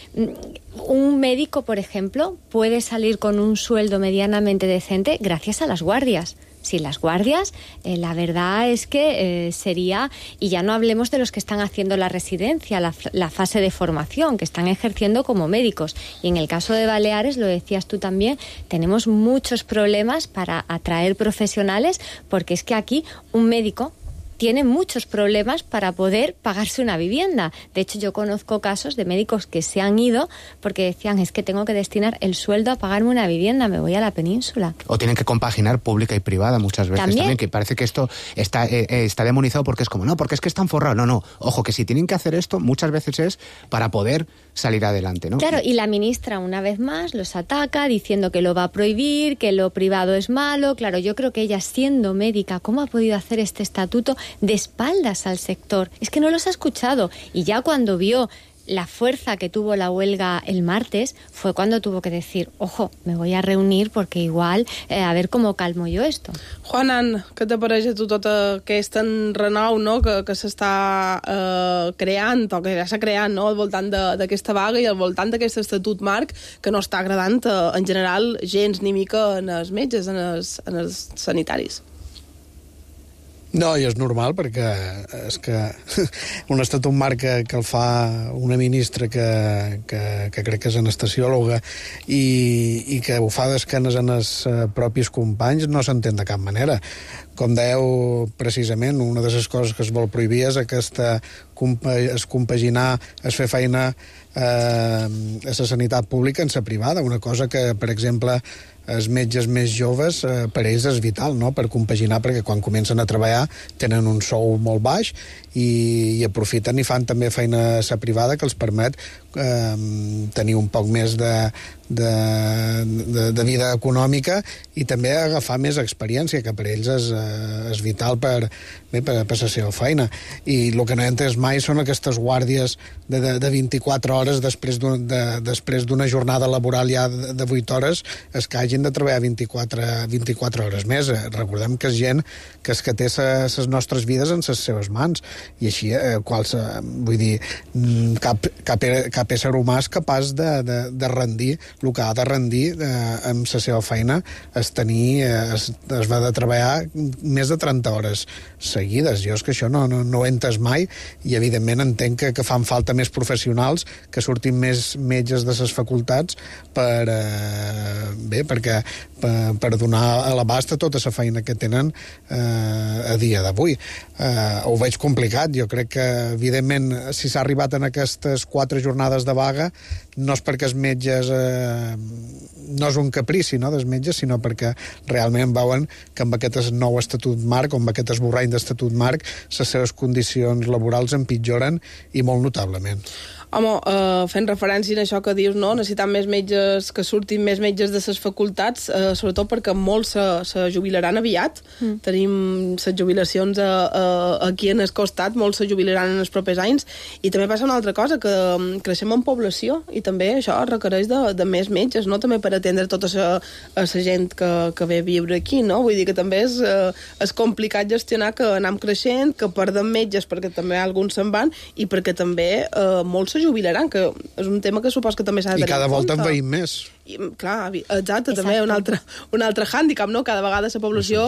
Speaker 13: Un médico, por ejemplo, puede salir con un sueldo medianamente decente gracias a las guardias. Sin las guardias, la verdad es que sería, y ya no hablemos de los que están haciendo la residencia, la fase de formación, que están ejerciendo como médicos. Y en el caso de Baleares, lo decías tú también, tenemos muchos problemas para atraer profesionales, porque es que aquí un médico tiene muchos problemas para poder pagarse una vivienda. De hecho, yo conozco casos de médicos que se han ido porque decían, es que tengo que destinar el sueldo a pagarme una vivienda, me voy a la península.
Speaker 12: O tienen que compaginar pública y privada muchas veces también que parece que esto está demonizado porque es como, no, porque es que están forrados. No, ojo, que si tienen que hacer esto, muchas veces es para poder salir adelante, ¿no?
Speaker 13: Claro, y la ministra una vez más los ataca diciendo que lo va a prohibir, que lo privado es malo. Claro, yo creo que ella, siendo médica, ¿cómo ha podido hacer este estatuto de espaldas al sector? Es que no los ha escuchado. Y ya cuando vio la fuerza que tuvo la huelga el martes, fue cuando tuvo que decir, ojo, me voy a reunir porque igual, a ver cómo calmo yo esto.
Speaker 8: Juanan, què te pareix a tu tot aquest enrenou, no?, que s'està creant, o que ja s'ha creat, no?, al voltant d'aquesta vaga i al voltant d'aquest estatut marc, que no està agradant en general gens ni mica en els metges, en els sanitaris.
Speaker 14: No, i és normal, perquè és que un estatut marc que el fa una ministra que crec que és anestesiòloga i que ho fa d'esquenes en els propis companys no s'entén de cap manera. Com dèieu, precisament, una de les coses que es vol prohibir és compaginar, es fer feina a la sanitat pública en la privada, una cosa que, per exemple, els metges més joves, per ells és vital, no?, per compaginar, perquè quan comencen a treballar tenen un sou molt baix i aprofiten i fan també feina a la privada que els permet tenir un poc més de vida econòmica i també agafar més experiència, que per ells és vital per la seva feina. I el que no he entès mai són aquestes guàrdies de 24 hores després d'una jornada laboral ja de 8 hores, que hagin de treballar 24 hores més. Recordem que és gent que té les nostres vides en les seves mans, i així vull dir, cap ésser humà és capaç de rendir el que ha de rendir amb la seva feina. Es va de treballar més de 30 hores seguides. Jo és que això no ho he entès mai, i evidentment entenc que fan falta més professionals, que surtin més metges de les facultats per donar a l'abast a tota la feina que tenen a dia d'avui. Ho veig complicat. Jo crec que, evidentment, si s'ha arribat en aquestes 4 jornades de vaga, no és perquè els metges no és un caprici, no, dels metges, sinó perquè realment veuen que amb aquest nou estatut marc, amb aquest esborrany d'estatut marc, les seves condicions laborals empitjoren, i molt notablement.
Speaker 8: Home, fent referència a això que dius, no? Necessitant més metges, que surtin més metges de les facultats, sobretot perquè molts se jubilaran aviat. Tenim les jubilacions aquí en el costat, molts se jubilaran en els propers anys, i també passa una altra cosa, que creixem en població, i també això requereix de més metges, no? També per atendre tota la gent que ve a viure aquí, no? Vull dir que també és complicat gestionar que anem creixent, que perdem metges perquè també alguns se'n van, i perquè també molts se jubilaran, que és un tema que supos que també s'ha de tenir en compte.
Speaker 14: I cada volta en veïm més.
Speaker 8: Clar, exacte, també un altre hándicap, ¿no? Cada vegada la població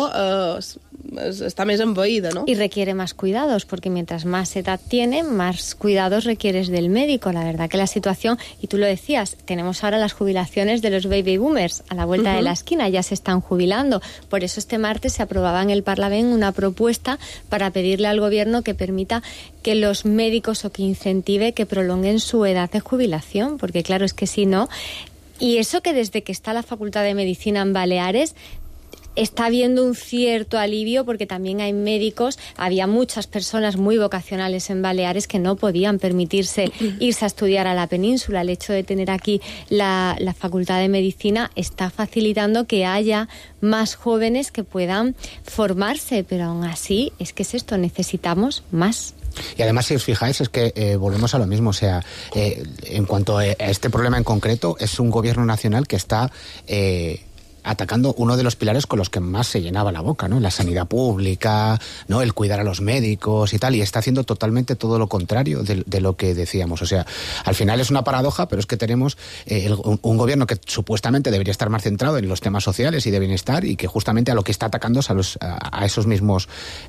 Speaker 8: está más envaída, ¿no?
Speaker 13: Y requiere más cuidados, porque mientras más edad tiene, más cuidados requieres del médico. La verdad que la situación, y tú lo decías, tenemos ahora las jubilaciones de los baby boomers a la vuelta de la esquina, ya se están jubilando. Por eso este martes se aprobaba en el Parlamento una propuesta para pedirle al gobierno que permita que los médicos, o que incentive que prolonguen su edad de jubilación, porque claro, es que si no... Y eso que desde que está la Facultad de Medicina en Baleares está habiendo un cierto alivio, porque también hay médicos, había muchas personas muy vocacionales en Baleares que no podían permitirse irse a estudiar a la península. El hecho de tener aquí la Facultad de Medicina está facilitando que haya más jóvenes que puedan formarse, pero aún así es que es esto, necesitamos más.
Speaker 12: Y además, si os fijáis, es que volvemos a lo mismo. O sea, en cuanto a este problema en concreto, es un gobierno nacional que está atacando uno de los pilares con los que más se llenaba la boca, ¿no? La sanidad pública, ¿no? El cuidar a los médicos y tal, y está haciendo totalmente todo lo contrario de lo que decíamos. O sea, al final es una paradoja, pero es que tenemos un gobierno que supuestamente debería estar más centrado en los temas sociales y de bienestar, y que justamente a lo que está atacando es a esos mismos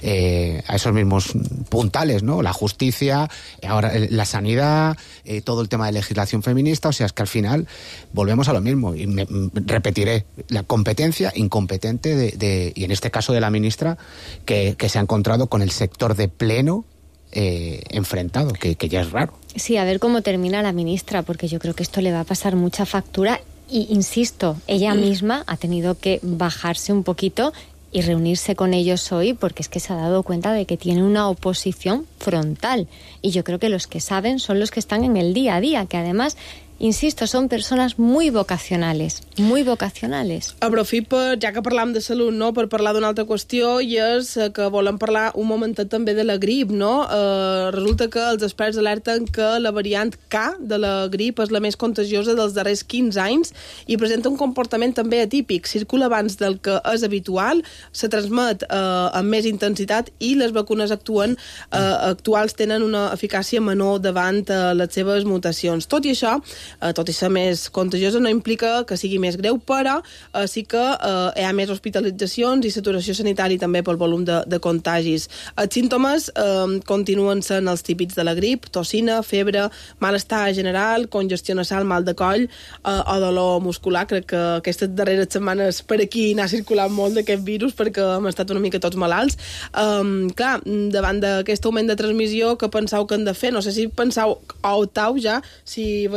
Speaker 12: puntales, ¿no? La justicia, ahora la sanidad, todo el tema de legislación feminista. O sea, es que al final volvemos a lo mismo, y repetiré, la competencia incompetente y en este caso de la ministra, que se ha encontrado con el sector de pleno enfrentado, que ya es raro.
Speaker 13: Sí, a ver cómo termina la ministra, porque yo creo que esto le va a pasar mucha factura, y insisto, ella misma ha tenido que bajarse un poquito y reunirse con ellos hoy, porque es que se ha dado cuenta de que tiene una oposición frontal, y yo creo que los que saben son los que están en el día a día, que además, insisto, són persones muy vocacionales, muy vocacionales.
Speaker 8: Aprofit, ja que parlam de salut, no?, per parlar d'una altra qüestió, i és que volem parlar un momentet també de la grip, no? Resulta que els experts alerten que la variant K de la grip és la més contagiosa dels darrers 15 anys i presenta un comportament també atípic. Circula abans del que és habitual, se transmet amb més intensitat, i les vacunes actuals tenen una eficàcia menor davant les seves mutacions. Tot i això, tot i ser més contagiosa, no implica que sigui més greu, però sí que hi ha més hospitalitzacions i saturació sanitària també pel volum de contagis. Els símptomes continuen sent els típics de la grip: tossina, febre, malestar general, congestió nasal, mal de coll o dolor muscular. Crec que aquestes darreres setmanes per aquí n'ha circulat molt d'aquest virus, perquè hem estat una mica tots malalts. Clar, davant d'aquest augment de transmissió, què penseu que hem de fer? No sé si penseu, o optau ja, si veus que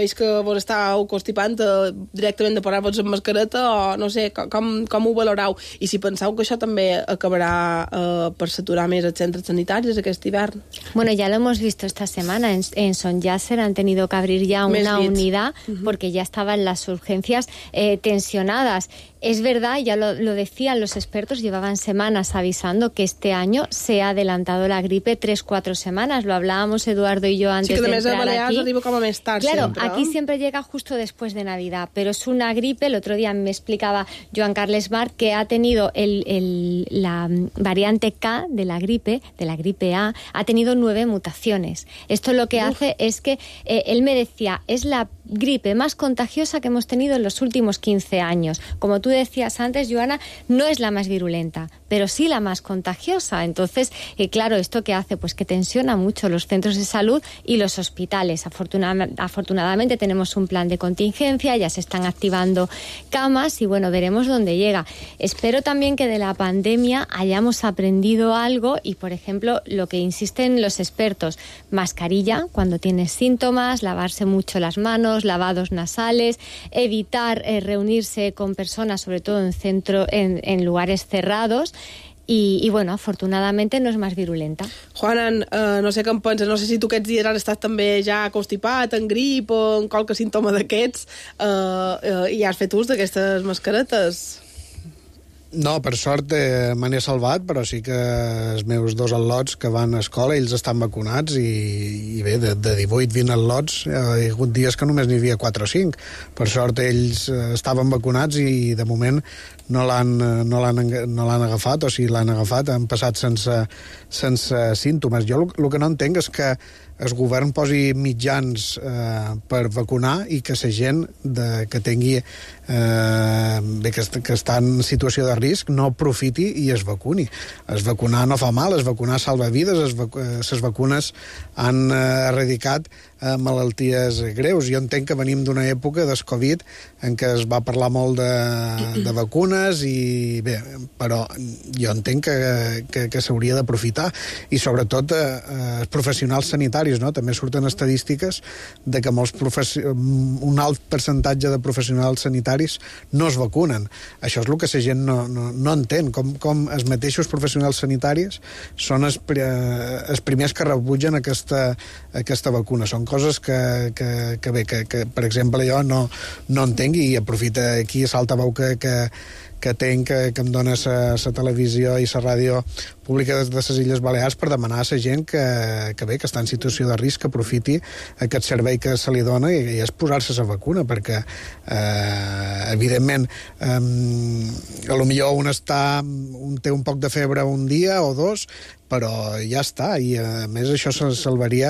Speaker 8: vos estàu constipant directament de posar-vos en mascareta o no sé, com ho valorau? I si penseu que això també acabarà per saturar més els centres sanitaris aquest hivern?
Speaker 13: Bueno, ya lo hemos visto esta semana. En Son Yasser han tenido que abrir ya una unidad porque ya estaban las urgencias tensionadas. Es verdad, ya lo decían los expertos, llevaban semanas avisando que este año se ha adelantado la gripe 3-4 semanas. Lo hablábamos Eduardo y yo antes de entrar aquí.
Speaker 8: Arriba como més tard,
Speaker 13: claro,
Speaker 8: sempre.
Speaker 13: Aquí siempre llega justo después de Navidad, pero es una gripe. El otro día me explicaba Joan Carles Marc que ha tenido la variante K de la gripe A, ha tenido 9 mutaciones. Esto lo que hace es que, él me decía, es la gripe más contagiosa que hemos tenido en los últimos 15 años. Como tú decías antes, Joana, no es la más virulenta, pero sí la más contagiosa. Entonces, claro, ¿esto qué hace? Pues que tensiona mucho los centros de salud y los hospitales. Afortunadamente tenemos un plan de contingencia, ya se están activando camas y bueno, veremos dónde llega. Espero también que de la pandemia hayamos aprendido algo y, por ejemplo, lo que insisten los expertos, mascarilla cuando tienes síntomas, lavarse mucho las manos, lavados nasales, evitar reunirse con personas, sobre todo en lugares cerrados. I bueno, afortunadament no és més virulenta.
Speaker 8: Juanan, no sé què em penses, no sé si tu aquests dies has estat també ja constipat, en grip o en qualque símptoma d'aquests, i has fet ús d'aquestes mascaretes.
Speaker 14: No, per sort me n'he salvat, però sí que els meus 2 al·lots que van a escola, ells estan vacunats i bé, de 18-20 al·lots hi ha hagut dies que només n'hi havia 4 o 5. Per sort ells estaven vacunats i de moment no l'han agafat, o si l'han agafat han passat sense símptomes. Jo el que no entenc és que el govern posi mitjans per vacunar i que la gent que tingui que està en situació de risc no aprofiti i es vacuni. Es vacunar no fa mal, es vacunar salva vides, les vacunes han erradicat malalties greus. Jo entenc que venim d'una època del Covid en què es va parlar molt de vacunes i bé, però jo entenc que s'hauria d'aprofitar i sobretot els professionals sanitaris, no? També surten estadístiques de que un alt percentatge de professionals sanitaris no es vacunen. Això és el que la gent no entén, com els mateixos professionals sanitaris són els primers que rebutgen aquesta vacuna. Són coses que per exemple, jo no entenc i aprofita aquí l'altaveu que tenc, que em dona la televisió i la ràdio pública de les Illes Balears per demanar a la gent que està en situació de risc que aprofiti aquest servei que se li dona i és posar-se la vacuna, perquè evidentment potser un té un poc de febre un dia o 2, però ja està, i a més això salvaria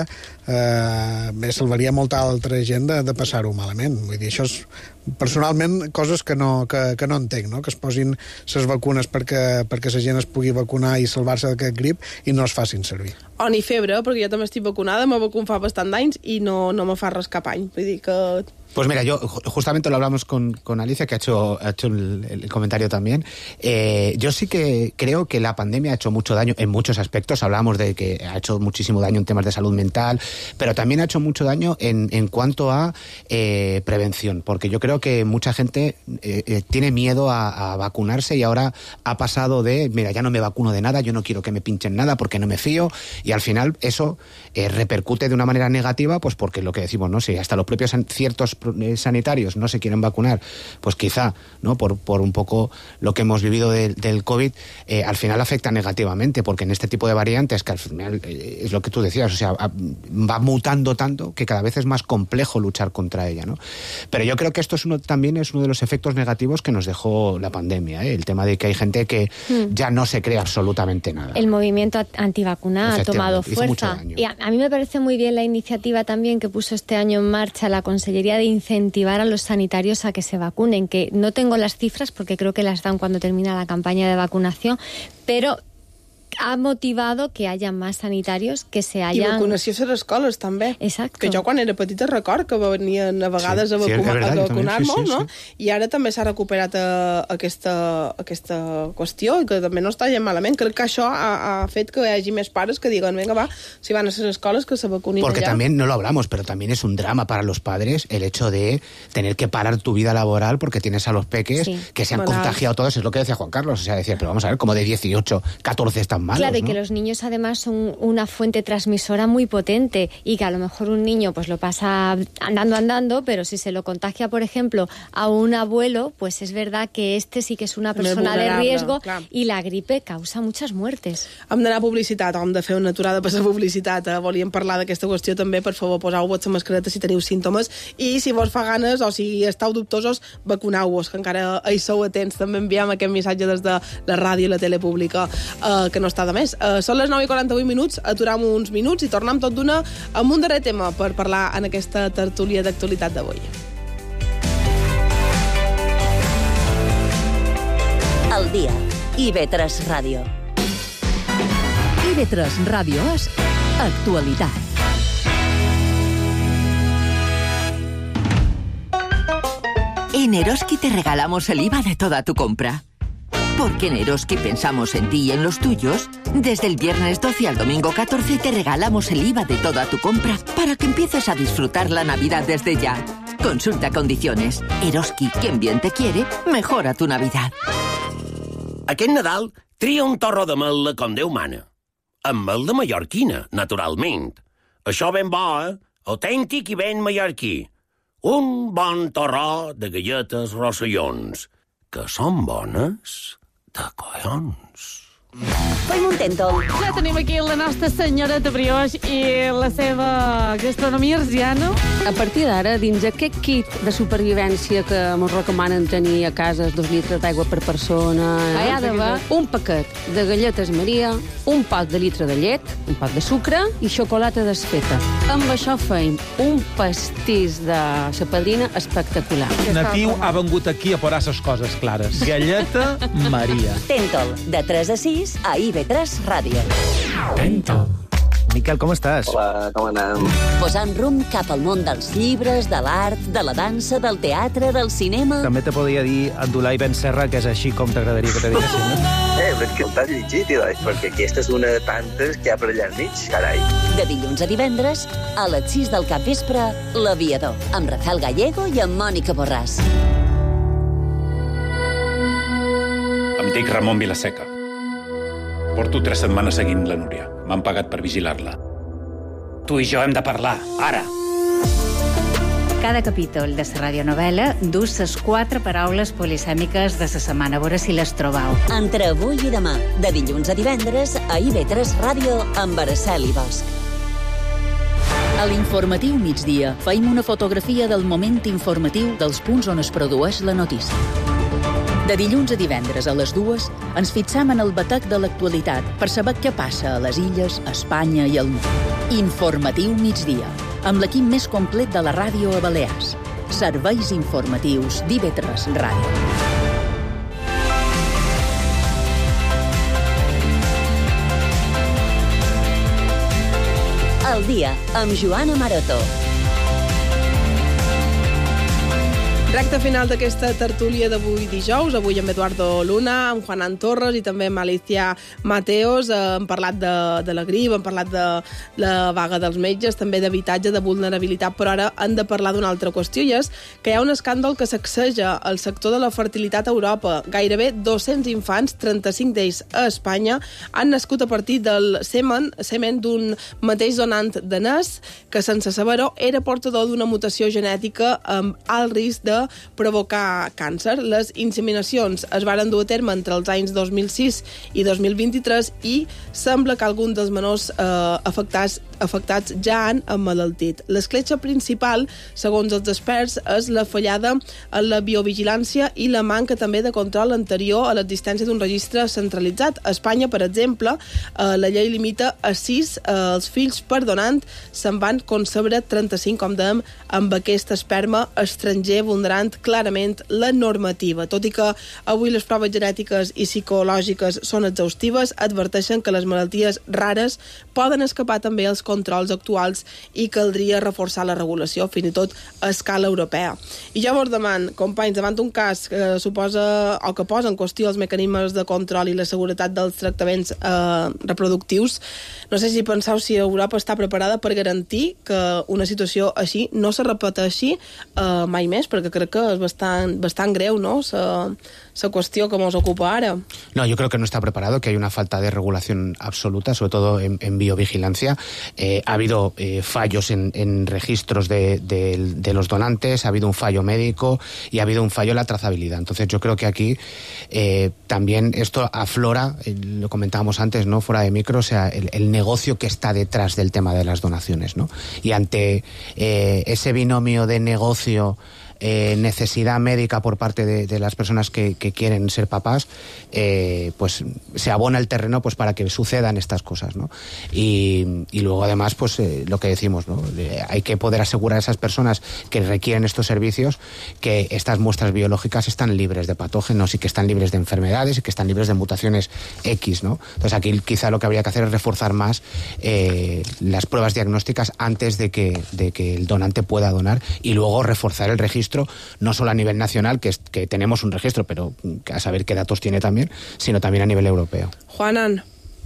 Speaker 14: molta altra gent de passar-ho malament. Vull dir, això és personalment coses que no entenc, no? Que es posin les vacunes perquè la gent es pugui vacunar i salvar-se d'aquest grip i no es facin servir.
Speaker 8: O ni febre, perquè jo també estic vacunada, me vacuno fa bastant d'anys i no me fa res cap any. Vull dir que...
Speaker 12: Pues mira, yo justamente lo hablamos con Alicia, que ha hecho el comentario también. Yo sí que creo que la pandemia ha hecho mucho daño en muchos aspectos. Hablábamos de que ha hecho muchísimo daño en temas de salud mental, pero también ha hecho mucho daño en cuanto a prevención, porque yo creo que mucha gente tiene miedo a vacunarse y ahora ha pasado de, mira, ya no me vacuno de nada, yo no quiero que me pinchen nada porque no me fío, y al final eso repercute de una manera negativa, pues porque lo que decimos, ¿no? Si hasta los propios ciertos sanitarios no se quieren vacunar, pues quizá, ¿no? Por un poco lo que hemos vivido del COVID, al final afecta negativamente, porque en este tipo de variantes, que al final es lo que tú decías, o sea, va mutando tanto que cada vez es más complejo luchar contra ella, ¿no? Pero yo creo que esto también es uno de los efectos negativos que nos dejó la pandemia, el tema de que hay gente que ya no se cree absolutamente nada.
Speaker 13: El movimiento antivacuna ha tomado fuerza. Y a mí me parece muy bien la iniciativa también que puso este año en marcha la Consellería de incentivar a los sanitarios a que se vacunen, que no tengo las cifras porque creo que las dan cuando termina la campaña de vacunación, pero ha motivado que haya más sanitarios que se
Speaker 8: I
Speaker 13: hayan...
Speaker 8: vacunació a les escoles, també.
Speaker 13: Exacto.
Speaker 8: Que jo, quan era petita, record que venien a vegades a vacunar-nos, no? I ara també s'ha recuperat aquesta qüestió i que també no està gens malament. Crec que això ha fet que hi hagi més pares que diguen, venga, va, si van a les escoles, que se vacunin
Speaker 12: Porque
Speaker 8: allà.
Speaker 12: también, no lo hablamos, pero también es un drama para los padres el hecho de tener que parar tu vida laboral porque tienes a los peques que se han contagiado todos. Es lo que decía Juan Carlos. O sea, decía, pero vamos a ver, como de 18, 14 están malos,
Speaker 13: Claro, y
Speaker 12: ¿no?
Speaker 13: que los niños además son una fuente transmisora muy potente y que a lo mejor un niño pues lo pasa andando, pero si se lo contagia, por ejemplo, a un abuelo, pues es verdad que este sí que es una persona de riesgo y la gripe causa muchas muertes.
Speaker 8: Hem d'anar a publicitat, hem de fer una aturada per la publicitat. Volíem parlar d'aquesta qüestió també, per favor, poseu-vos la mascareta si teniu símptomes i si vos fa ganes o si esteu dubtosos, vacuneu-vos, que encara hi sou atents. També enviem aquest missatge des de la ràdio i la tele pública, que no està de més. Són les 9:48, aturem uns minuts i tornem tot d'una amb un darrer tema per parlar en aquesta tertúlia d'actualitat d'avui.
Speaker 7: El dia. IB3 Ràdio.
Speaker 6: IB3 Ràdio és actualitat.
Speaker 17: En Eroski te regalamos el IVA de toda tu compra. Porque en Eroski pensamos en ti y en los tuyos, desde el viernes 12 al domingo 14 te regalamos el IVA de toda tu compra para que empieces a disfrutar la Navidad desde ya. Consulta condiciones. Eroski, quien bien te quiere, mejora tu Navidad.
Speaker 18: Aquest Nadal tria un torró de mel com Déu mana. Amb mel de mallorquina, naturalment. Això ben bo, autèntic i ben mallorquí. Un bon torró de galletes Rossellons, que són bones de collons.
Speaker 7: Fem un tèntol.
Speaker 1: Ja tenim aquí la nostra senyoreta Brioix i la seva gastronomia arsiana.
Speaker 19: A partir d'ara, dins aquest kit de supervivència que ens recomanen tenir a casa 2 litres d'aigua per persona, hi ha d'haver un paquet de galletes Maria, un pot de litre de llet, un pot de sucre i xocolata desfeta. Amb això feim un pastís de sa padrina espectacular.
Speaker 10: Natiu ha vengut aquí a posar les coses clares. Galleta Maria.
Speaker 7: Tèntol, de 3 a 6 a IB3 Ràdio.
Speaker 20: Tèntol. Miquel, com estàs?
Speaker 21: Hola, com anem?
Speaker 7: Posant rumb cap al món dels llibres, de l'art, de la dansa, del teatre, del cinema...
Speaker 20: També te podria dir Abdulai Ben Serra, que és així com t'agradaria que te diguessin, no?
Speaker 21: Però és que t'has llegit, perquè aquesta és una de tantes que hi ha per allà al mig, carai.
Speaker 7: De dilluns a divendres, a les 6 del capvespre, L'Aviador, amb Rafael Gallego i amb Mònica Borràs.
Speaker 22: Em dic Ramon Vilaseca. Porto 3 setmanes seguint la Núria. M'han pagat per vigilar-la. Tu i jo hem de parlar, ara.
Speaker 23: Cada capítol de la radionovel·la dus les 4 paraules polisèmiques de la setmana. A veure si les trobau.
Speaker 7: Entre avui i demà, de dilluns a divendres, a IB3 Ràdio, amb Araceli Bosch.
Speaker 6: A l'informatiu migdia feim una fotografia del moment informatiu dels punts on es produeix la notícia. De dilluns a divendres a les 2 ens fixam en el batec de l'actualitat per saber què passa a les illes, a Espanya i al món. Informatiu migdia, amb l'equip més complet de la ràdio a Balears. Serveis informatius d'IB3 Ràdio.
Speaker 7: El dia, amb Joana Maroto.
Speaker 8: Recte final d'aquesta tertúlia d'avui dijous, avui amb Eduardo Luna, amb Juanan Torres i també amb Alicia Mateos. Hem parlat de la grip, hem parlat de la vaga dels metges, també d'habitatge, de vulnerabilitat, però ara hem de parlar d'una altra qüestió, i és que hi ha un escàndol que sacseja el sector de la fertilitat a Europa. Gairebé 200 infants, 35 d'ells a Espanya, han nascut a partir del semen d'un mateix donant danès que, sense saber-ho, era portador d'una mutació genètica amb alt risc de provocar càncer. Les inseminacions es varen dur a terme entre els anys 2006 i 2023 i sembla que alguns dels menors afectats ja han emmalaltit. L'escletxa principal, segons els experts, és la fallada en la biovigilància i la manca també de control anterior a l'existència d'un registre centralitzat. A Espanya, per exemple, la llei limita a 6 els fills per donant, se'n van concebre 35, com dèiem, amb aquest esperma estranger vulnerable vulnerant clarament la normativa. Tot i que avui les proves genètiques i psicològiques són exhaustives, adverteixen que les malalties rares poden escapar també als controls actuals i caldria reforçar la regulació, fins i tot a escala europea. I jo vos deman, companys, davant un cas que suposa o que posa en qüestió els mecanismes de control i la seguretat dels tractaments reproductius, no sé si penseu si Europa està preparada per garantir que una situació així no se repeteixi mai més, perquè crec que és bastant greu, ¿no?, esa qüestió que nos ocupa ara.
Speaker 12: No, yo creo que no está preparado, que hay una falta de regulación absoluta, sobre todo en biovigilancia. Ha habido fallos en registros de los donantes, ha habido un fallo médico y ha habido un fallo en la trazabilidad. Entonces yo creo que aquí también esto aflora, lo comentábamos antes, ¿no?, fuera de micro, o sea, el negocio que está detrás del tema de las donaciones, ¿no? Y ante ese binomio de negocio, necesidad médica por parte de las personas que quieren ser papás, pues se abona el terreno pues para que sucedan estas cosas, ¿no? Y luego además pues lo que decimos, ¿no? Hay que poder asegurar a esas personas que requieren estos servicios que estas muestras biológicas están libres de patógenos y que están libres de enfermedades y que están libres de mutaciones X, ¿no? Entonces aquí quizá lo que habría que hacer es reforzar más las pruebas diagnósticas antes de que el donante pueda donar, y luego reforzar el registro, no solo a nivel nacional, que tenemos un registro, pero a saber qué datos tiene también, sino también a nivel europeo.
Speaker 8: Juanan.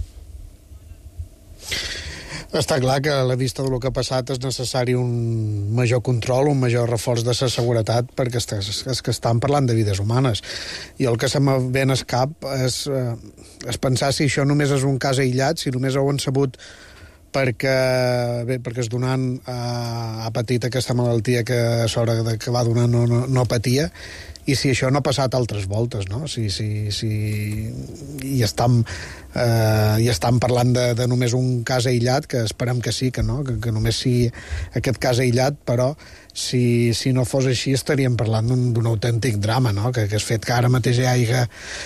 Speaker 14: Està clar que a la vista del que ha passat és necessari un major control, un major reforç de la seguretat, perquè és que estan parlant de vides humanes. I el que se me ve en el cap és pensar si això només és un cas aïllat, si només ho han sabut perquè el donant ha patit aquesta malaltia que a l'hora que va donar no patia, i si això no ha passat altres voltes, no? I estan parlant de només un cas aïllat, que esperem que sí, que no, que només sigui aquest cas aïllat, però si no fos així estaríem parlant d'un autèntic drama, no? Que és fet que ara mateix hi hagi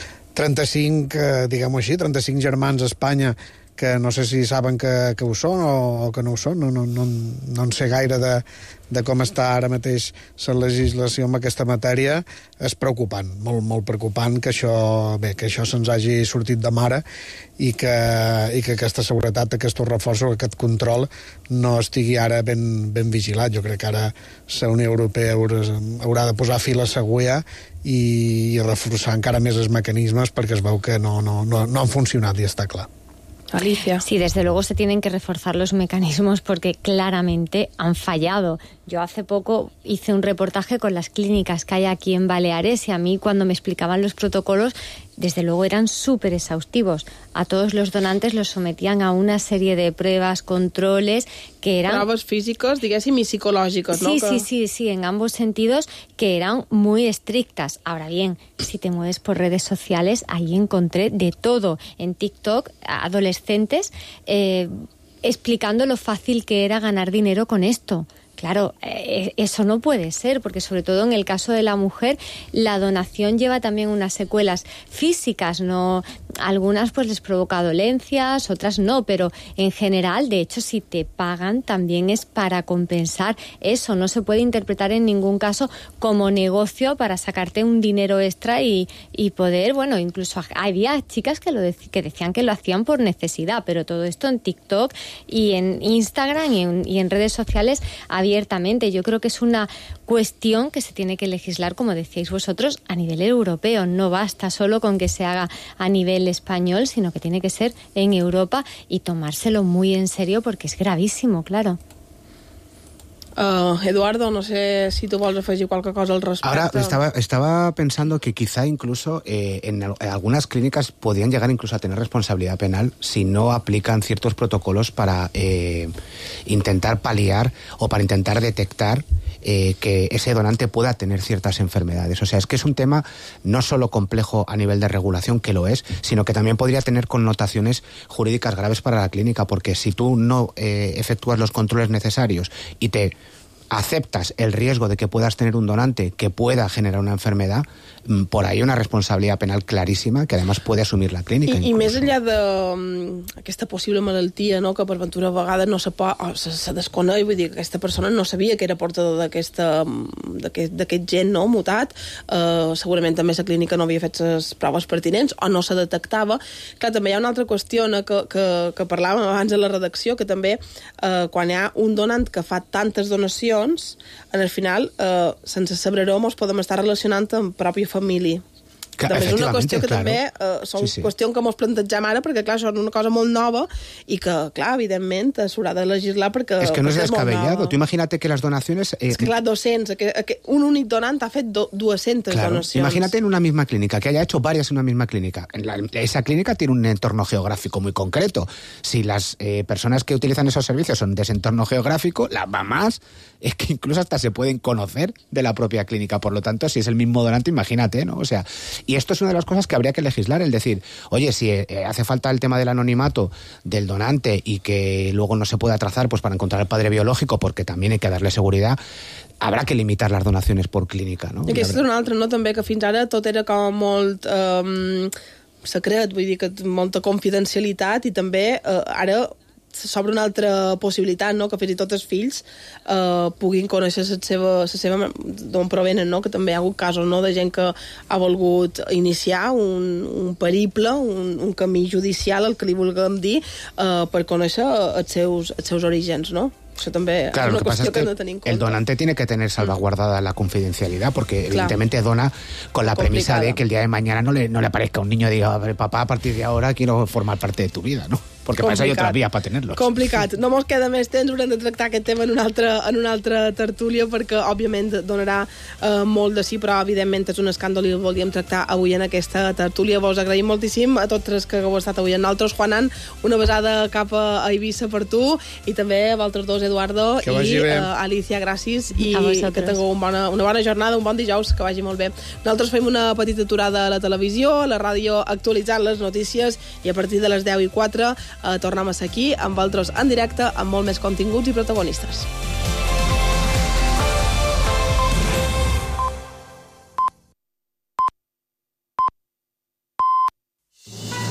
Speaker 14: 35, diguem-ho així, 35 germans a Espanya que no sé si saben que ho són o que no ho són. No en sé gaire de com està ara mateix la legislació en aquesta matèria. És preocupant, molt, molt preocupant que això se'ns hagi sortit de mare i que aquesta seguretat, aquests reforços, aquest control no estigui ara ben vigilat. Jo crec que ara la Unió Europea haurà de posar fil a l'agulla i reforçar encara més els mecanismes, perquè es veu que no han funcionat, i està clar.
Speaker 8: Alicia.
Speaker 13: Sí, desde luego se tienen que reforzar los mecanismos porque claramente han fallado. Yo hace poco hice un reportaje con las clínicas que hay aquí en Baleares y a mí cuando me explicaban los protocolos, desde luego eran súper exhaustivos. A todos los donantes los sometían a una serie de pruebas, controles que eran...
Speaker 8: Pruebas físicas, digássim, y psicológicas, ¿no?
Speaker 13: Sí, en ambos sentidos, que eran muy estrictas. Ahora bien, si te mueves por redes sociales, ahí encontré de todo. En TikTok, adolescentes explicando lo fácil que era ganar dinero con esto. Claro, eso no puede ser, porque sobre todo en el caso de la mujer, la donación lleva también unas secuelas físicas, no, algunas pues les provoca dolencias, otras no, pero en general, de hecho, si te pagan también es para compensar eso, no se puede interpretar en ningún caso como negocio para sacarte un dinero extra y poder, bueno, incluso había chicas que decían que lo hacían por necesidad, pero todo esto en TikTok y en Instagram y en redes sociales abiertamente. Yo creo que es una cuestión que se tiene que legislar, como decíais vosotros, a nivel europeo. No basta solo con que se haga a nivel español, sino que tiene que ser en Europa y tomárselo muy en serio porque es gravísimo, claro.
Speaker 8: Eduardo, no sé si tú vols afegir qualque cosa al respecte.
Speaker 12: Ahora estaba pensando que quizá incluso en algunas clínicas podrían llegar incluso a tener responsabilidad penal si no aplican ciertos protocolos para intentar paliar o para intentar detectar que ese donante pueda tener ciertas enfermedades. O sea, es que es un tema no solo complejo a nivel de regulación, que lo es, sino que también podría tener connotaciones jurídicas graves para la clínica, porque si tú no efectúas los controles necesarios y te aceptas el riesgo de que puedas tener un donante que pueda generar una enfermedad, por ahí una responsabilidad penal clarísima que además puede asumir la clínica.
Speaker 8: I més enllà d'aquesta possible malaltia, no?, que per ventura a vegades no se desconeix, vull dir que aquesta persona no sabia que era portador d'aquest gen, no?, mutat, segurament també la clínica no havia fet les proves pertinents o no se detectava. Clar, també hi ha una altra qüestió que parlàvem abans a la redacció, que també quan hi ha un donant que fa tantes donacions, al final, sense saber-ho, ens podem estar relacionant amb pròpia família. També és una qüestió que també són qüestions que ens plantegem ara, perquè clar, són una cosa molt nova i que, clar, evidentment s'haurà de legislar perquè
Speaker 12: es que no es descabellado. Tú imagínate que las donaciones...
Speaker 8: Es que, claro, 200, un únic donant ha fet 200 donacions.
Speaker 12: Imagínate en una misma clínica, que haya hecho varias en una misma clínica. Esa clínica tiene un entorno geográfico muy concreto. Si las personas que utilizan esos servicios son de ese entorno geográfico, las mamás es que incluso hasta se pueden conocer de la propia clínica. Por lo tanto, si es el mismo donante, imagínate, ¿no? O sea, y esto es una de las cosas que habría que legislar, el decir, oye, si hace falta el tema del anonimato del donante y que luego no se pueda trazar pues para encontrar al padre biológico, porque también hay que darle seguridad, habrá que limitar las donaciones por clínica, no?
Speaker 8: I aquesta és una altra, no?, també, que fins ara tot era com molt secret, vull dir que molta confidencialitat, i també ara s'obre una altra possibilitat, no?, que fins i tot els fills puguin conèixer la seva d'on provenen, no?, que també hi ha hagut casos, no?, de gent que ha volgut iniciar un periple, un camí judicial, el que li vulguem dir, per conèixer els seus orígens, no? Eso también
Speaker 12: claro,
Speaker 8: es una
Speaker 12: lo que pasa es que
Speaker 8: el
Speaker 12: donante tiene que tener salvaguardada la confidencialidad, porque evidentemente dona con la premisa de que el día de mañana no le aparezca un niño y diga, papá, a partir de ahora quiero formar parte de tu vida, ¿no? Porque para eso hay otras vías para tenerlos.
Speaker 8: Complicat. No mos queda més temps, haurem de tractar aquest tema en una altra tertúlia, perquè, òbviament, donarà molt de sí, però, evidentment, és un escàndol i el volíem tractar avui en aquesta tertúlia. Vos agraïm moltíssim a tots els que heu estat avui amb nosaltres. Juanan, una besada cap a Eivissa per tu, i també a vosaltres dos, Eduardo i Alicia, gràcies, i que tingueu una bona jornada, un bon dijous, que vagi molt bé. Nosaltres fem una petita aturada a la televisió, a la ràdio, actualitzant les notícies, i a partir de les 10:04 tornem a ser aquí amb vosaltres en directe, amb molt més continguts i protagonistes.